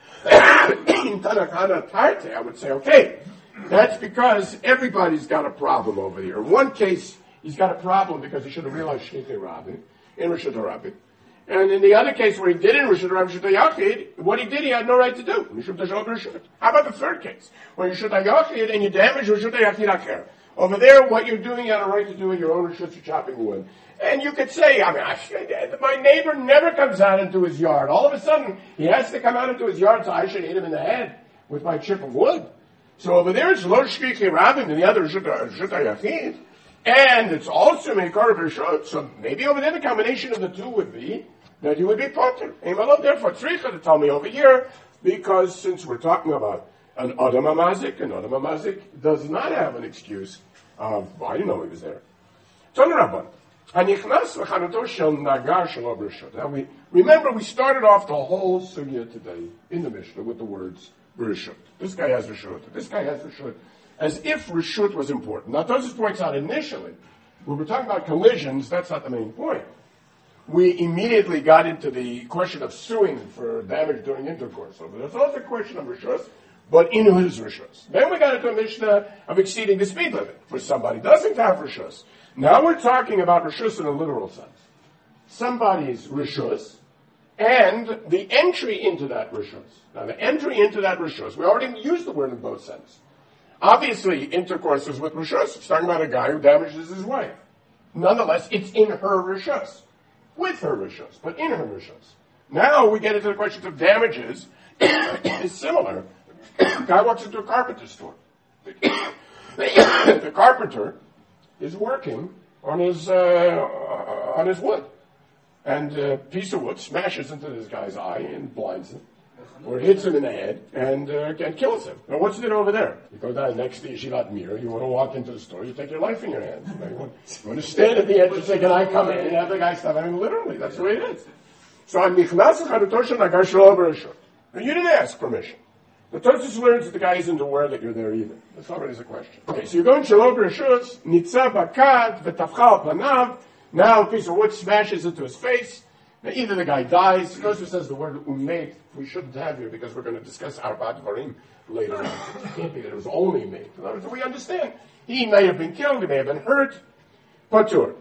[SPEAKER 1] in Tanakana Tarte, I would say, okay, that's because everybody's got a problem over here. In one case, he's got a problem because he should have realized Shlichei Rabin in Rishut Rabin. And in the other case where he did in Rishut Rabin, Rishut HaYachid, what he did he had no right to do. How about the third case? When Rishut HaYachid and you damage Rishut HaYachid Acher. Over there, what you're doing, you had a right to do in your own Rishut, you're chopping wood. And you could say, I mean, I, my neighbor never comes out into his yard. All of a sudden, he has to come out into his yard, so I should hit him in the head with my chip of wood. So over there, it's Lo Shlichei Rabin, and the other Rishut HaYachid. And it's also Meikar Rishut, so maybe over there the combination of the two would be that he would be potter. Therefore, Tzricha to tell me over here, because since we're talking about an Adam HaMazik, an Adam HaMazik does not have an excuse of, well, I didn't know he was there. Ton Rabban. Hanichnas v'chanuto shel nagar shelo b'rishut. Now we, remember we started off the whole sugya today in the Mishnah with the words b'rishut. This guy has rishut. This guy has rishut. As if reshut was important. Now, Tosfos points out initially, when we're talking about collisions, that's not the main point. We immediately got into the question of suing for damage during intercourse. So that's also a question of reshus, but in his reshus. Then we got into a Mishnah of exceeding the speed limit for somebody who doesn't have reshus. Now we're talking about reshus in a literal sense. Somebody's reshus and the entry into that reshus. Now, the entry into that reshus, we already used the word in both senses. Obviously, intercourse is with Rishus. It's talking about a guy who damages his wife. Nonetheless, it's in her Rishus. With her Rishus, but in her Rishus. Now we get into the question of damages. It's similar. The guy walks into a carpenter store. The carpenter is working on his, uh, on his wood. And a piece of wood smashes into this guy's eye and blinds him. Or hits him in the head and, uh, and kills him. Now, what's it over there? You go down next to the Yeshivat mirror, you want to walk into the store, you take your life in your hands. You want, you want to stand at the edge and say, can I come in and have the guy stop? I mean, literally, that's the way it is. So, I'm Nichnas Charutosh Nagar Shelo B'Rishut. Now, you didn't ask permission. The Tosfos learns that the guy isn't aware that you're there either. That's already a question. Okay, so you're going Shelo B'Rishut, Nitzav Akad, V'tafcha Al Panav, Now a piece of wood smashes into his face. Now either the guy dies. Tosfos says the word umet we shouldn't have here because we're going to discuss arba dvarim later on. It can't be that it was only made. In other words, we understand. He may have been killed, he may have been hurt. Patur.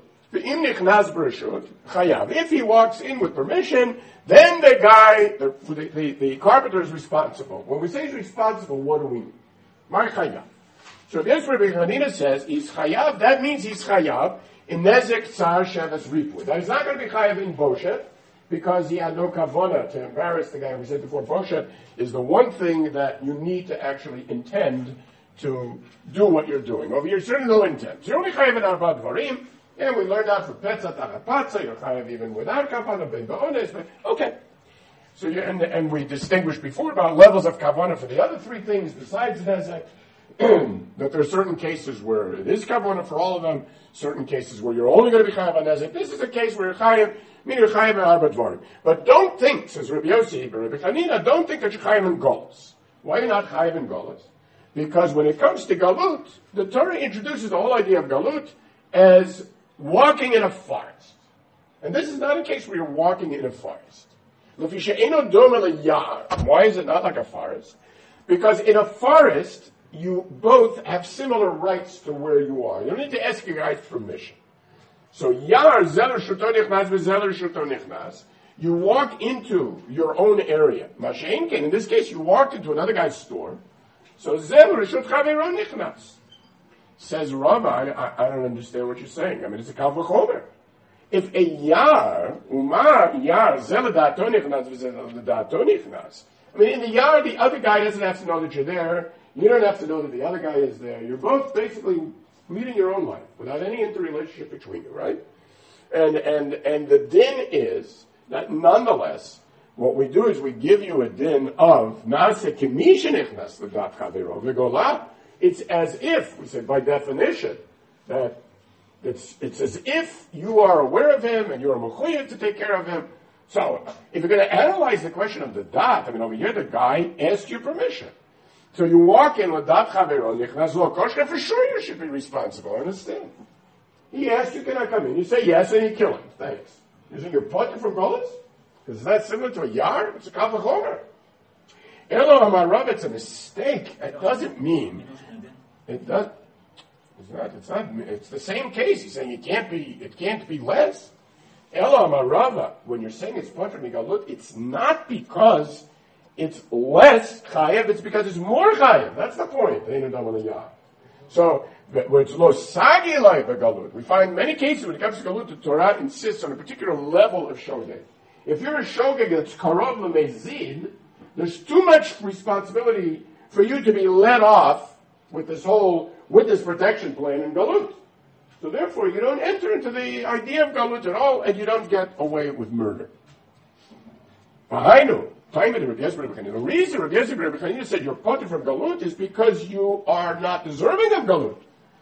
[SPEAKER 1] If he walks in with permission, then the guy, the, the, the, the carpenter is responsible. When we say he's responsible, what do we mean? Mar chayav. So this Rabbi Hanina says he's chayav, that means he's chayav in nezek tzar sheves ripud. Now he's not going to be chayav in boshet, because he had no kavana to embarrass the guy. We said before, boshet is the one thing that you need to actually intend to do what you're doing. Over here, certainly no intent. So you're only chayav in arba dvarim, and we learned out for petzat achapatza, you're chayav even without kavana, ben ba'ones, but okay. So you, and, and we distinguished before about levels of kavana for the other three things besides nezek, that there are certain cases where it is kavana for all of them, certain cases where you're only going to be chayav on nezek. This is a case where you're chayav, meaning you're chayav in arba dvarim. But don't think, says Rabbi Yossi, Rabbi Chanina, don't think that you're chayav in golos. Why are you not chayav in golos? Because when it comes to galut, the Torah introduces the whole idea of galut as walking in a forest. And this is not a case where you're walking in a forest. Why is it not like a forest? Because in a forest, you both have similar rights to where you are. You don't need to ask your guy's permission. So, yar zeler shuto nichnas v'zeler shuto nichnas. You walk into your own area. Mashenkin, in this case, you walked into another guy's store. So, zeler shut chaveron nichnas. Says Rava, I, I don't understand what you're saying. I mean, it's a kal v'chomer. If a yar, umar yar zeler da'ato nichnas v'zeler da'ato nichnas. I mean, in the yar, the other guy doesn't have to know that you're there. You don't have to know that the other guy is there. You're both basically leading your own life without any interrelationship between you, right? And and and the din is that nonetheless, what we do is we give you a din of nase kimishenichnas l'dat chavero v'gola. It's as if, we say by definition, that it's it's as if you are aware of him and you are mechuyev to take care of him. So, if you're going to analyze the question of the dat, I mean, over here the guy asked you permission. So you walk in with dat chavero nichnas lokoshka, for sure you should be responsible. Understand? He asked you, can I come in? You say yes, and you kill him. Thanks. You think you're pointing from golas? Is that similar to a yar? It's a kal v'chomer. Elo amarav, it's a mistake. It doesn't mean. It does. It's not. It's not. It's the same case. He's saying it can't be. It can't be less. Elo amarava. When you're saying it's pointing from galut, it's not because it's less chayev, it's because it's more chayev. That's the point. So, it's lo sagi like a galut. We find many cases when it comes to galut, the Torah insists on a particular level of shogeg. If you're a shogeg that's karov lemezid, there's too much responsibility for you to be let off with this whole witness protection plan in galut. So therefore, you don't enter into the idea of galut at all, and you don't get away with murder. V'hainu. The reason Rabbi Yossi said you're potter from galut is because you are not deserving of galut.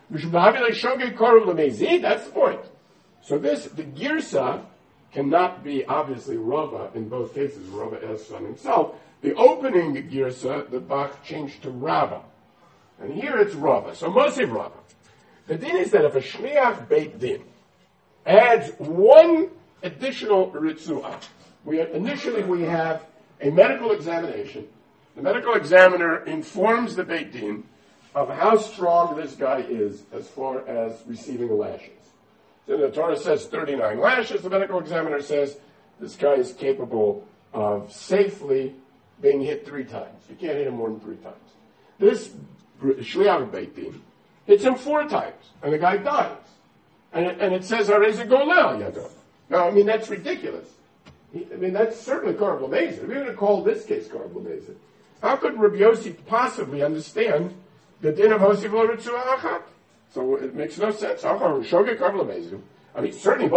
[SPEAKER 1] That's the point. So this, the girsa cannot be obviously Rava in both cases. Rava asked on himself. The opening girsa, the Bach changed to Rava. And here it's Rava. So Moshe Rava. The din is that if a shliach beit din adds one additional ritzuah, we initially we have a medical examination. The medical examiner informs the Beit Din of how strong this guy is as far as receiving lashes. So the Torah says thirty-nine lashes. The medical examiner says this guy is capable of safely being hit three times. You can't hit him more than three times. This Shliach Beit Din hits him four times, and the guy dies. And it, and it says, Areze Golel Yado. Now, I mean, that's ridiculous. I mean, that's certainly Karb Lamezid. We're going to call this case Karb Lamezid. How could Rabbi Yossi possibly understand the din of Hosiv Lo Ritzua Achat? So it makes no sense. I mean, certainly,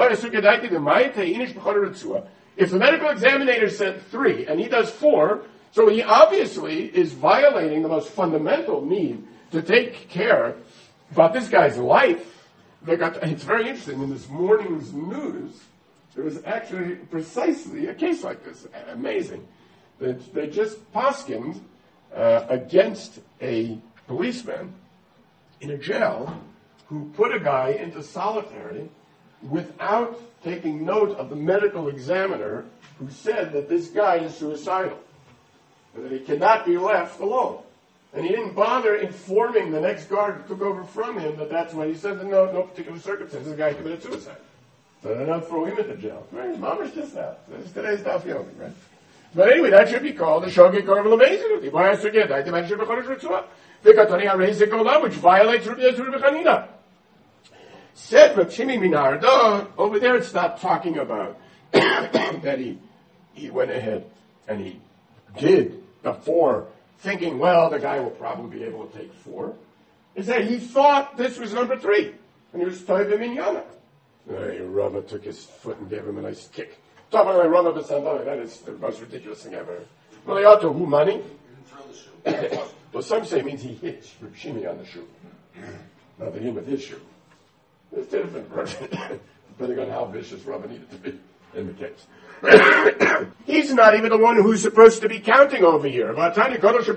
[SPEAKER 1] if the medical examiner said three and he does four, so he obviously is violating the most fundamental need to take care about this guy's life. They got, it's very interesting. In this morning's news, there was actually precisely a case like this. Amazing. They, they just poskined uh, against a policeman in a jail who put a guy into solitary without taking note of the medical examiner who said that this guy is suicidal, and that he cannot be left alone. And he didn't bother informing the next guard who took over from him that that's what he said, that no, no particular circumstances, the guy committed suicide. So they don't throw him into jail. Right? His mom is just that. This today's Daf Yomi, right? But anyway, that should be called the Shogeg Korban L'Meizik. Why I forget? I demand Shebechorish Ritzua. Vikatani Harei Gola, which violates Rabbi Yezur B'Chanina. Said Rav Shimi Minardo, over there it's not talking about that he he went ahead and he did before thinking, well, the guy will probably be able to take four. Is that he thought this was number three, and he was Toiv Minyana. Hey, Rava took his foot and gave him a nice kick. Talk about Rava B'Sandali, that is the most ridiculous thing ever. Well, he ought to who money? Well, some say it means he hit Rav Shimi on the shoe, not the him with his shoe. It's different, depending on how vicious Rava needed to be in the case. He's not even the one who's supposed to be counting over here. There's three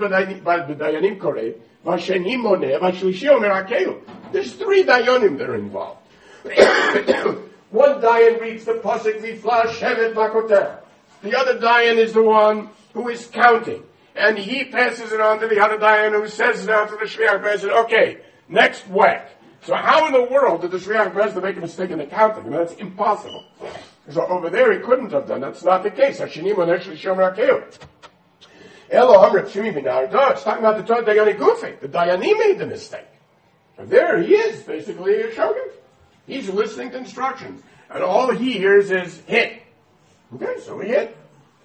[SPEAKER 1] dayanim that are involved. One dayan reads the pasuk v'flash shevet v'koter. The other dayan is the one who is counting, and he passes it on to the other dayan who says it out to the shliach president. Okay, next whack. So how in the world did the shliach president make a mistake in the counting? I mean, that's impossible. So over there he couldn't have done. That's not the case. Hashanim on actually shomer akeu. Elo hamrep shimi binardo. It's talking about the Torah Dayani Gufi. The Dayani made the mistake. And there he is, basically a shogeg. He's listening to instructions, and all he hears is hit. Okay, so he hit.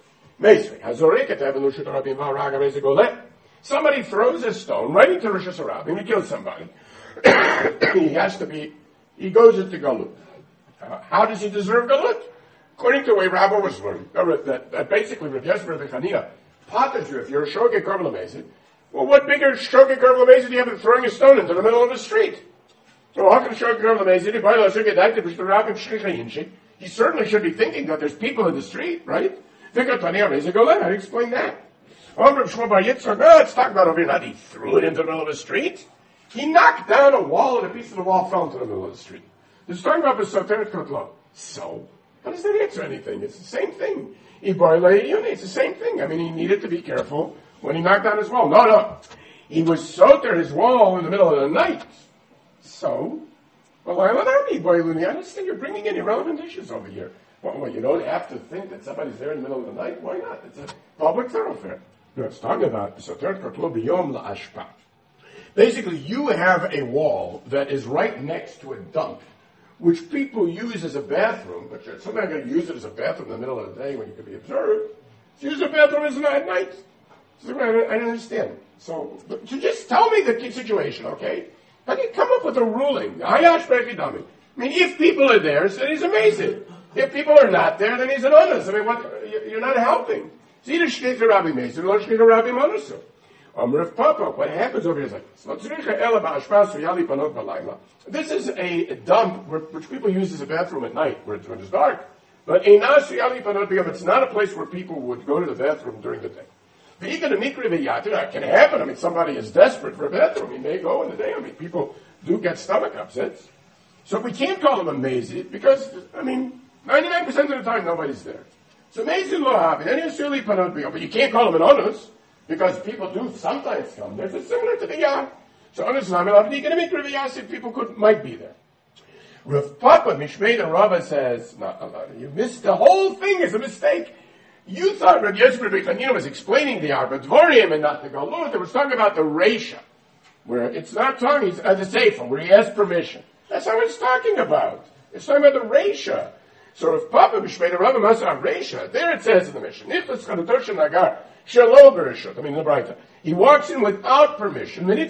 [SPEAKER 1] Somebody throws a stone right into Rosh Hashanah, he kills somebody. He has to be. He goes into galut. Uh, how does he deserve galut? According to the way Rabbi was learning, uh, that, that basically Rav Yezber B'Chanina potters you if you're a Shogeg Korban L'Meizik. Well, what bigger Shogeg Korban L'Meizik do you have than throwing a stone into the middle of the street? So how can Shogeg Korban L'Meizik? He certainly should be thinking that there's people in the street, right? How do you explain that? Oh, it's talking about over here, not he threw it into the middle of the street. He knocked down a wall and a piece of the wall fell into the middle of the street. It's talking about the Soteret Kotlo. So, how does that answer anything? It's the same thing. It's the same thing. I mean, he needed to be careful when he knocked down his wall. No, no. He was soter his wall in the middle of the night. So, well, I don't think you're bringing any relevant issues over here. Well, well, you don't have to think that somebody's there in the middle of the night. Why not? It's a public thoroughfare. No, it's talking about Soteret Kotlo b'yom la'ashpa. Basically, you have a wall that is right next to a dump, which people use as a bathroom, but you're somehow going to use it as a bathroom in the middle of the day when you could be observed. So use a bathroom as at night. So I don't, I don't understand. So, but, so just tell me the situation, okay? How can you come up with a ruling? Hayash B'Echidami. I mean, if people are there, then he's amazing. If people are not there, then he's an honest. I mean, what? You're not helping. See the Shkita Rabbi Mason, or Shkita Rabbi Monusu. Amrif Papa, what happens over here is like, this is a dump which people use as a bathroom at night when it's dark. But it's not a place where people would go to the bathroom during the day. It can happen. I mean, somebody is desperate for a bathroom. He may go in the day. I mean, people do get stomach upsets. So we can't call him amazing because, I mean, ninety-nine percent of the time nobody's there. So amazing lo havi. But you can't call him an honest. Because people do sometimes come there. It's similar to the Yah. So honestly, I'm going to make Rav Yasif, people could, might be there. Rav Papa, Mishmei the Rava says, no, no, no, you missed the whole thing is a mistake. You thought Rav Yezber B'Chanina was explaining the Arba Dvorim and not the Galut. It was talking about the Reisha, where it's not talking, it's uh, the Sefer, where he has permission. That's what it's talking about. It's talking about the Reisha. So if Papa Mishmei the Rava must have Reisha, there it says in the mission, Nichlas Chanatosh Nagar, Shelo Bereshut. I mean, the Braita. He walks in without permission. He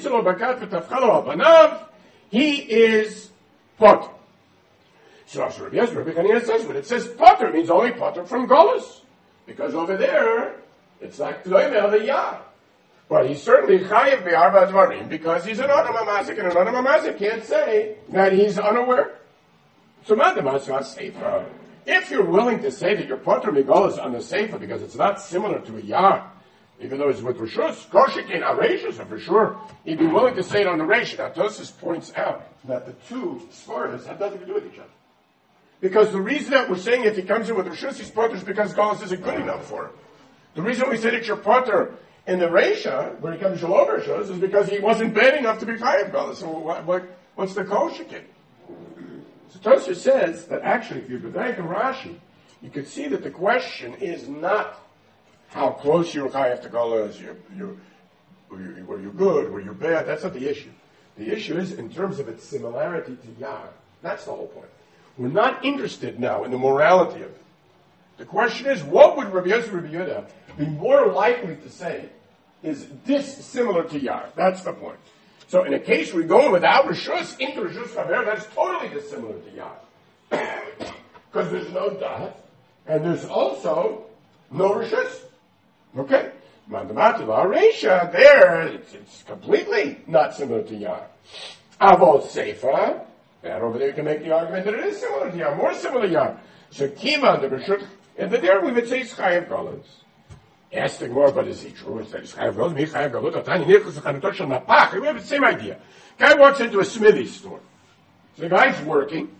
[SPEAKER 1] is potter. So Rabbi Yezber B'Chanina says, when it says potter, it means only potter from Golus. Because over there, it's like Tloimel the Yah. But he's certainly Chayev Be'arba Dvarim because he's an Onomamazik, and an Onomamazik can't say that he's unaware. So Madamas Sefer. If you're willing to say that your potter Migolus on the Sefer because it's not similar to a Yah, even though it's with Rishus, Koshikin Arashus, and for sure, he'd be willing to say it on the Reisha. Now, Tosis points out that the two Svaras have nothing to do with each other. Because the reason that we're saying if he comes in with Rishus, he's potter is because Galus isn't good enough for him. The reason we said it's your potter in the Reisha, where he comes Shalom Rishus, is because he wasn't bad enough to be Chayav Galus. So what, what, what's the Koshikin? So Tosha says that actually, if you B'dai Rashi, you could see that the question is not how close you were Chayav to Galus, you, you, were, you, were you good, were you bad, that's not the issue. The issue is in terms of its similarity to Yar. That's the whole point. We're not interested now in the morality of it. The question is, what would Rabbi Yosef Rabbi Yehuda be more likely to say is dissimilar to Yar? That's the point. So in a case we're going without Rishus into Rishus Chaver, that's totally dissimilar to Yar. Because there's no Da'at, and there's also no Rishus. Okay? Mandamativa Reisha, there, it's, it's completely not similar to Yar. Avot Sefer, and over there you can make the argument that it is similar to Yar, more similar to Yar. So Kiva, the Rishut, and there we would say it's Chayav Galus. Asking more, but is he true? It's Chayav Galus, me Chayav Galus, Atani Nirchus, Chanatosh, Napach. We have the same idea. Guy walks into a smithy store. So the guy's working.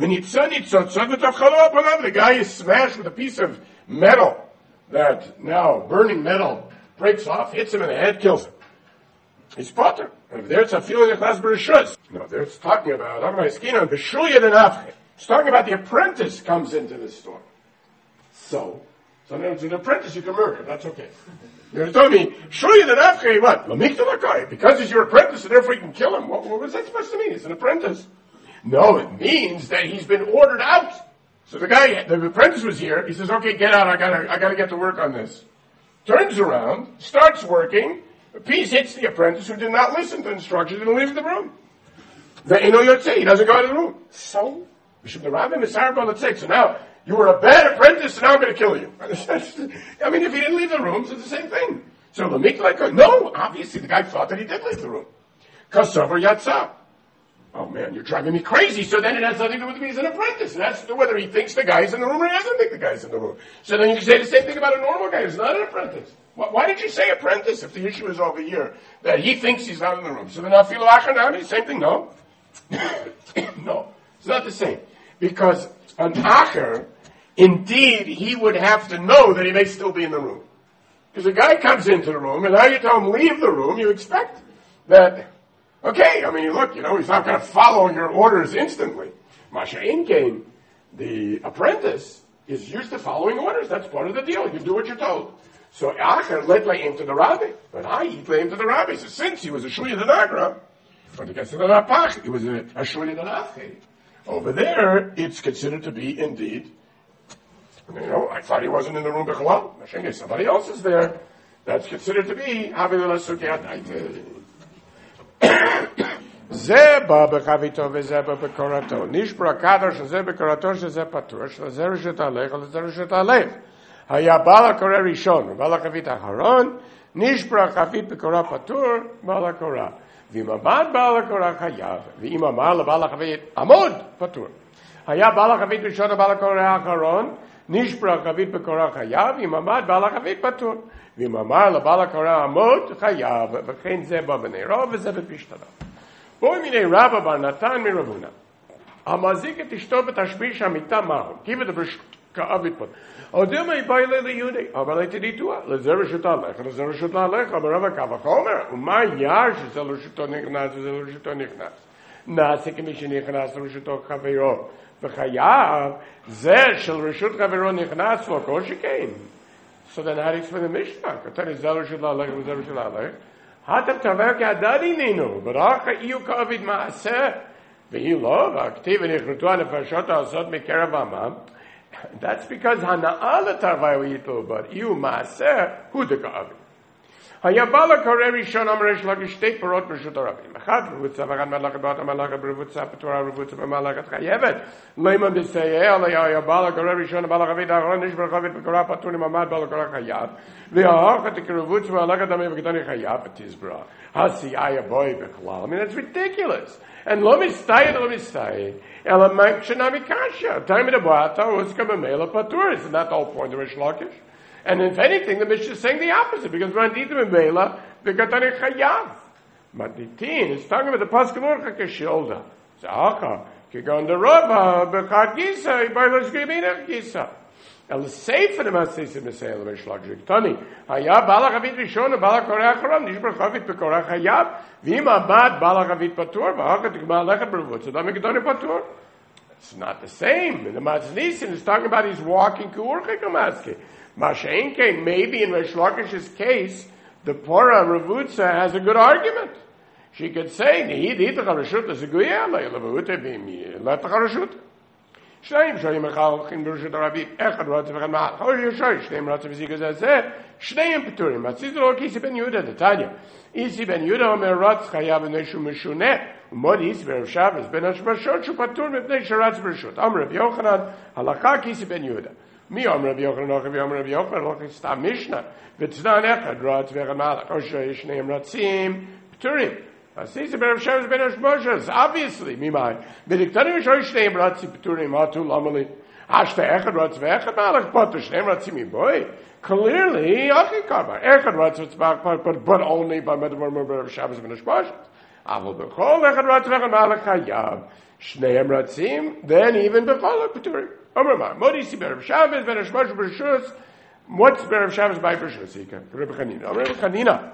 [SPEAKER 1] The guy is smashed with a piece of metal that now, burning metal, breaks off, hits him in the head, kills him. He's potter. And there it's a feeling of Chaz B'Rishus. No, there it's talking about, it's talking about the apprentice comes into the store. So, so now it's an apprentice you can murder. That's okay. You're going to tell me, Shuya the Nafche, what? Because he's your apprentice and therefore you can kill him. What, what was that supposed to mean? He's an apprentice. No, it means that he's been ordered out. So the guy, the apprentice was here. He says, okay, get out. I gotta, I gotta get to work on this. Turns around, starts working. A piece hits the apprentice who did not listen to instructions and leaves the room. The Eno Yotze, he doesn't go out of the room. So, the Rabbi Misarba, let's say, so now, you were a bad apprentice, and now I'm going to kill you. I mean, if he didn't leave the room, it's the same thing. So, the Mikla, no, obviously the guy thought that he did leave the room. Kasavar Yatsa. Oh man, you're driving me crazy. So then it has nothing to do with me as an apprentice. And that's whether he thinks the guy's in the room or he doesn't think the guy's in the room. So then you can say the same thing about a normal guy who's not an apprentice. Why did you say apprentice if the issue is over here that he thinks he's not in the room? So then Afilu Achanami, same thing, no? No, it's not the same. Because an Acher, indeed, he would have to know that he may still be in the room. Because a guy comes into the room and now you tell him leave the room, you expect that, okay, I mean, look, you know, he's not going to follow your orders instantly. Masha Inkain, the apprentice, is used to following orders. That's part of the deal. You do what you're told. So Acher let lay to the rabbi, but I eat lay to the rabbi. So since he was a Shuya the Nagra, when he gets to the Napach, he was a, a Shuya the Nache. Over there, it's considered to be indeed, you know, I thought he wasn't in the room b'chalal. Masha, somebody else is there. That's considered to be Havilah Sukyat. זה בא בחביתו וזה בא בקורתו. נשבר הקדוש שזה בקורתו שזה פטור, שזה רשות הלך וזה רשות הלב. היה בעל הקורא ראשון ובעל החבית האחרון, נשבר החבית בקורא פטור, בעל הקורא. ואם עמד בעל הקורא חייב, ואם אמר לבעל החבית עמוד, פטור. היה בעל החבית ראשון ובעל הקורא האחרון, נשבר החבית בקורא חייב, ואם עמד בעל החבית פטור. ואם אמר לבעל הקורא עמוד, חייב, וכן זה בא בנרו וזה בפשטנו. בואי מיני רבא בר נתן מרבונה. המזיק את אשתו בתשביש המיטה מהו. קיבל דבר כאבית פה. עוד מה יבוא אלי ליהודי. אבל הייתי דיטוע. לזה רשות הלך, לזה רשות הלך. אבל רבא קו החומר. ומה יער שזה לרשותו נכנס וזה לרשותו נכנס. נעשה כמי שנכנס לרשותו חברו. וחייב, זה של רשות חברו נכנס לו כל שכן. So then how do you explain the Mishnah? כתוב זה רשות הלך וזה רשות הלך. Hatam taver k'adadi ninu, v'racha iyu ka'avid ma'aseh, v'hi lo, v'aktiv v'nichrutu ha'nefashot ha'asot mikerav ha'amam. That's because hana'ah l'tarvai v'yitlu, but iyu ma'aseh, hu de ka'avid. Hayabala koreh rishon amresh lagish shtei parot b'rshut ha'rabim. Echad revutza v'chad malachat b'at malachat b'revutza p'torah revutza b'malachat chayevet. Leiman b'seyeh alay hayabala koreh rishon b'alach avid ha'aron nish b'rachavit b'korah patur nimamad b'alach korah chayav. V'ha'achat t'kerevutza v'alachat ameh v'gitani chayav v'tizbra. Ha'siyaya boy b'chalal. I mean, that's ridiculous. And lo mistayed, lo mistayed. Ela shenami kasha. Time of the b'ata u'zka b'mela patur. Isn't that the whole point of Rish Lakish? And if anything, the Mishnah is saying the opposite, because Randitim and Bela, the Gatani Chayav. Matitin is talking about the Paskamurcha Keshilda. Zacha, Kigon the Rava, Bechad Gisa, Ibarlos Gibinach Gisa. El Sefer the Matzis Mesel Meshlagik Tani. Hayab Balagavit Rishon, Balakorach Ram, Nishbrachavit Bekorach Hayab, Vima Bad Balagavit Patur, Vahakat Gmalachat Brevut, so Damikadoni Patur. It's not the same. The Matzis is talking about he's walking Kuurchikamaski. Mashenke, maybe in Meshlagish's case, the Pora Ravutza has a good argument. She could say, Nihid Hitacharashut is a Guya, Lavute Bim, Latacharashut. Shneim Shoyim Echal Chin Bereshut Arabim, Echad Ratzav Echad Ma'al. How are you sure? Shneim Ratzav Zikaz Azeh, Shneim Peturim. Matzis Lo Kisi Ben Yehuda, the Tanya. Isi Ben Yehuda Omer Ratz Chayav Neshu Meshuneh. Umod Isi Ben Shabbos Ben Hashmashot Shu Patur Mipnei Sharatz Bereshut. Am Rav Yochanan, Halakha Kisi Ben Yehuda. Mi Am Rav Yochanan, Ochav Yom Rav Yochanan, Lochis Tam Mishnah. V'tznan Echad Ratzav Echad Ma'al. Osho Shneim Ratzim Peturim. Obviously, Mimai. Bediktani Shoy Shneim Ratzi Peturim Hatu Lamali. Hashta Echad Ratz Ve'echad Malach Potter Shneim Ratzi Mi Boy. Clearly, Achi Karma. Echad Ratz Ve'echad but but only by Medamar Murber Shabbos Ben Hashmashot. Aval Bechol Echad Ratz Ve'echad Malach Hayav. Shneim Ratzim. Then even Bechol Peturim. Omar Modi Si Berev Shabbos Ben Hashmashot Bereshus. What's Berev Shabbos by Bereshus? Rebbe Chanina. Rebbe Chanina.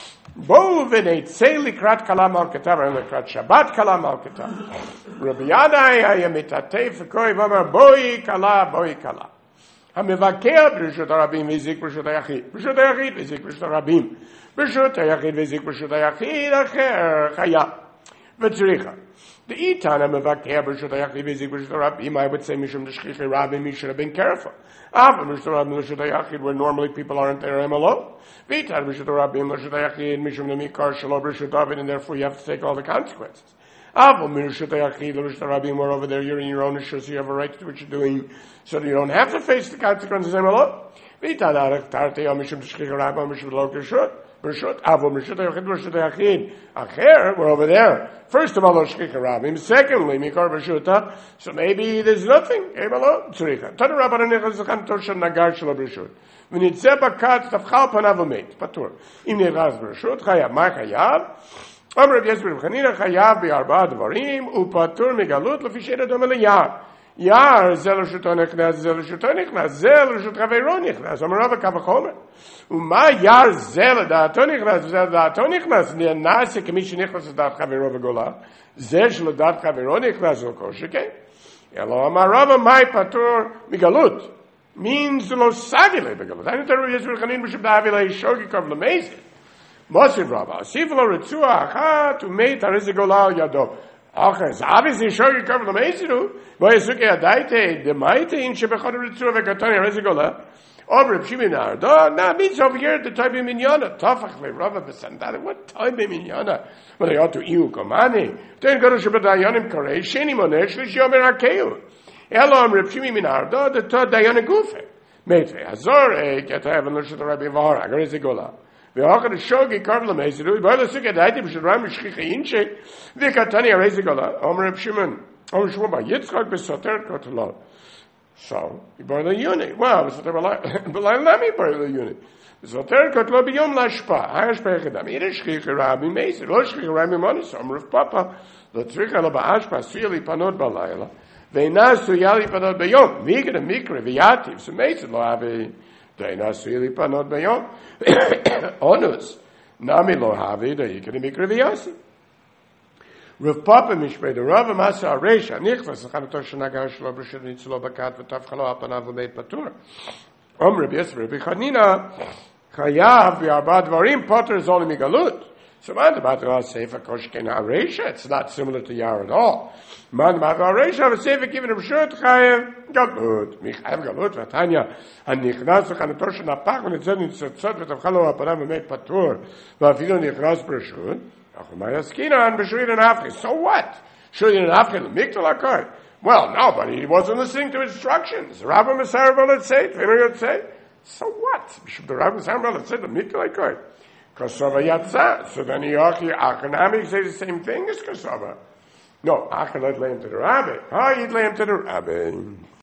[SPEAKER 1] Bo v'neitzei likrat kala malkatav, and likrat Shabbat kala malkatav. Rabbi Yadai hayamitatei f'koi v'amar boi kala, boi kala. Hamevakea b'rishut harabim v'zik b'rishut hayachid. B'rishut hayachid v'zik b'rishut harabim. B'rishut hayachid v'zik b'rishut hayachid acher chaya. V'tzricha. The Itan hamevakea b'rishut hayachid v'zik b'rishut harabim, I would say mishum d'shchichi rabim, he should have been careful. After Mishum L'Shut HaYachid, where normally people aren't there alone. V'Itar Mishum Rabim L'Shut HaYachid, Mishum L'Mikar Shalom B'Rishut David, and therefore you have to take all the consequences. After Mishum L'Shut Rabim, where over there you're in your own issue, so you have a right to do what you're doing, so you don't have to face the consequences alone. V'Itar Arach Tarte Mishum T'Shchich Rabim Mishum L'Shut B'Rishut Avo Mishum HaYachid B'Rishut HaYachid. Acher, we're over there. First of all, L'Shchich Rabim. Secondly, Mikar B'Rishut. So maybe there's nothing. Came alone. Tzricha. Tanu Rabban Nechaz Zachan Toshan Nagar Shelo B'Rishut. V'nitzeh Bakat Tavchal Panav Umet. Patur. Im Nechaz B'Rishut. Chayav. Ma Chayav? Am Rav Yisrael Chanina Chayav B'Arba Dvarim Upatur Megalut L'Fi She'ed Dom Eliyar. Yar zel l'shuto nichnas, zel l'shuto nichnas, zel l'shut chaveiro nichnas. Amar Rava kavachomer. Uma yar zel l'da'ato nichnas, zel l'da'ato nichnas. Na'ase k'mi shenichnas l'da'at chaveiro v'gola. Zel sh'l'da'at chaveiro nichnas l'koshike. Elo amar Rava mai patur migalut. Means lo savile begalut. I tell you, Yisrael Chanin b'shub da'avile shogi kav l'meizi. Mosiv Rava. Asif lo ritzua achat umeit harizigola al yado. Okay, so obviously shogi kav l'meizi. Vayasuke adaite de maite in shebechad ritzua v'gatani harizigola. Over Shimon Arda, now means over here the time in Minyana. Tafach le Rava b'sandada. What time in Minyana? Well, they ought to iu komani. Then go to Shabbat Karei Sheni Monesh L'Shomer Hakeu. Elom Reb Shimon min Arda the Tod Dayan Gufe. Meitre Hazor get heaven L'Shut Rabbi Vahar Harizigola. V'achad shogi kav l'meizidu. Vayasuke adaite b'shadram m'shchicha inche v'gatani harizigola. Omer Reb Shimon. Omer Shmuel bar Yitzchak b'soter kotolot. So, you borrow the unit. Well, it's not let me borrow the unit. So, Terkot lo biyom lashpa. Hashpa echidam. Ire shchich rabbi meisir. Lo shchich rabbi monis. Omer of Papa. Lo tzricha lo ba'ashpa. Suyali panot balayla. Ve'ina suyali panot biyom. Mikra mikra v'yativ. So, meisir lo havi. Ve'ina suyali panot biyom. Onus. Nami lo havi. Ve'ikra mikra v'yasi. Rav Papa Mishpei, the Rav Masa Aresha, Nichvas, Chanato Shanagar Shlo B'Rishut Nitzlo Bakat V'Tav Chalo Apanav V'Meit Patur. Om Rabbi Yisrael, Rabbi Chanina, Chayav V'Arba Dvarim Potter is only Migalut. So man, the Matar Sefer Koshken Aresha, it's not similar to Yar at all. Man, the Matar Aresha, the Sefer given a B'Rishut Chayav Galut. Michayav Galut V'Tanya, and Nichnas Chanato Shanapach V'Nitzot Nitzot V'Tav Chalo Apanav V'Meit Patur. V'Afido Nichnas B'Rishut. So what? Shulin and Afkin, Mikdal Well, no, but he wasn't listening to instructions. Rabbi Masarabal had said, Vino had said, so what? The Rabbi Masarabal had said, the Mikdal Akar. Kasava Yatza. So then Yochi Akanami says the same thing as Kasava. No, Akan led him to the Rabbi. Oh, he'd lay him to the Rabbi.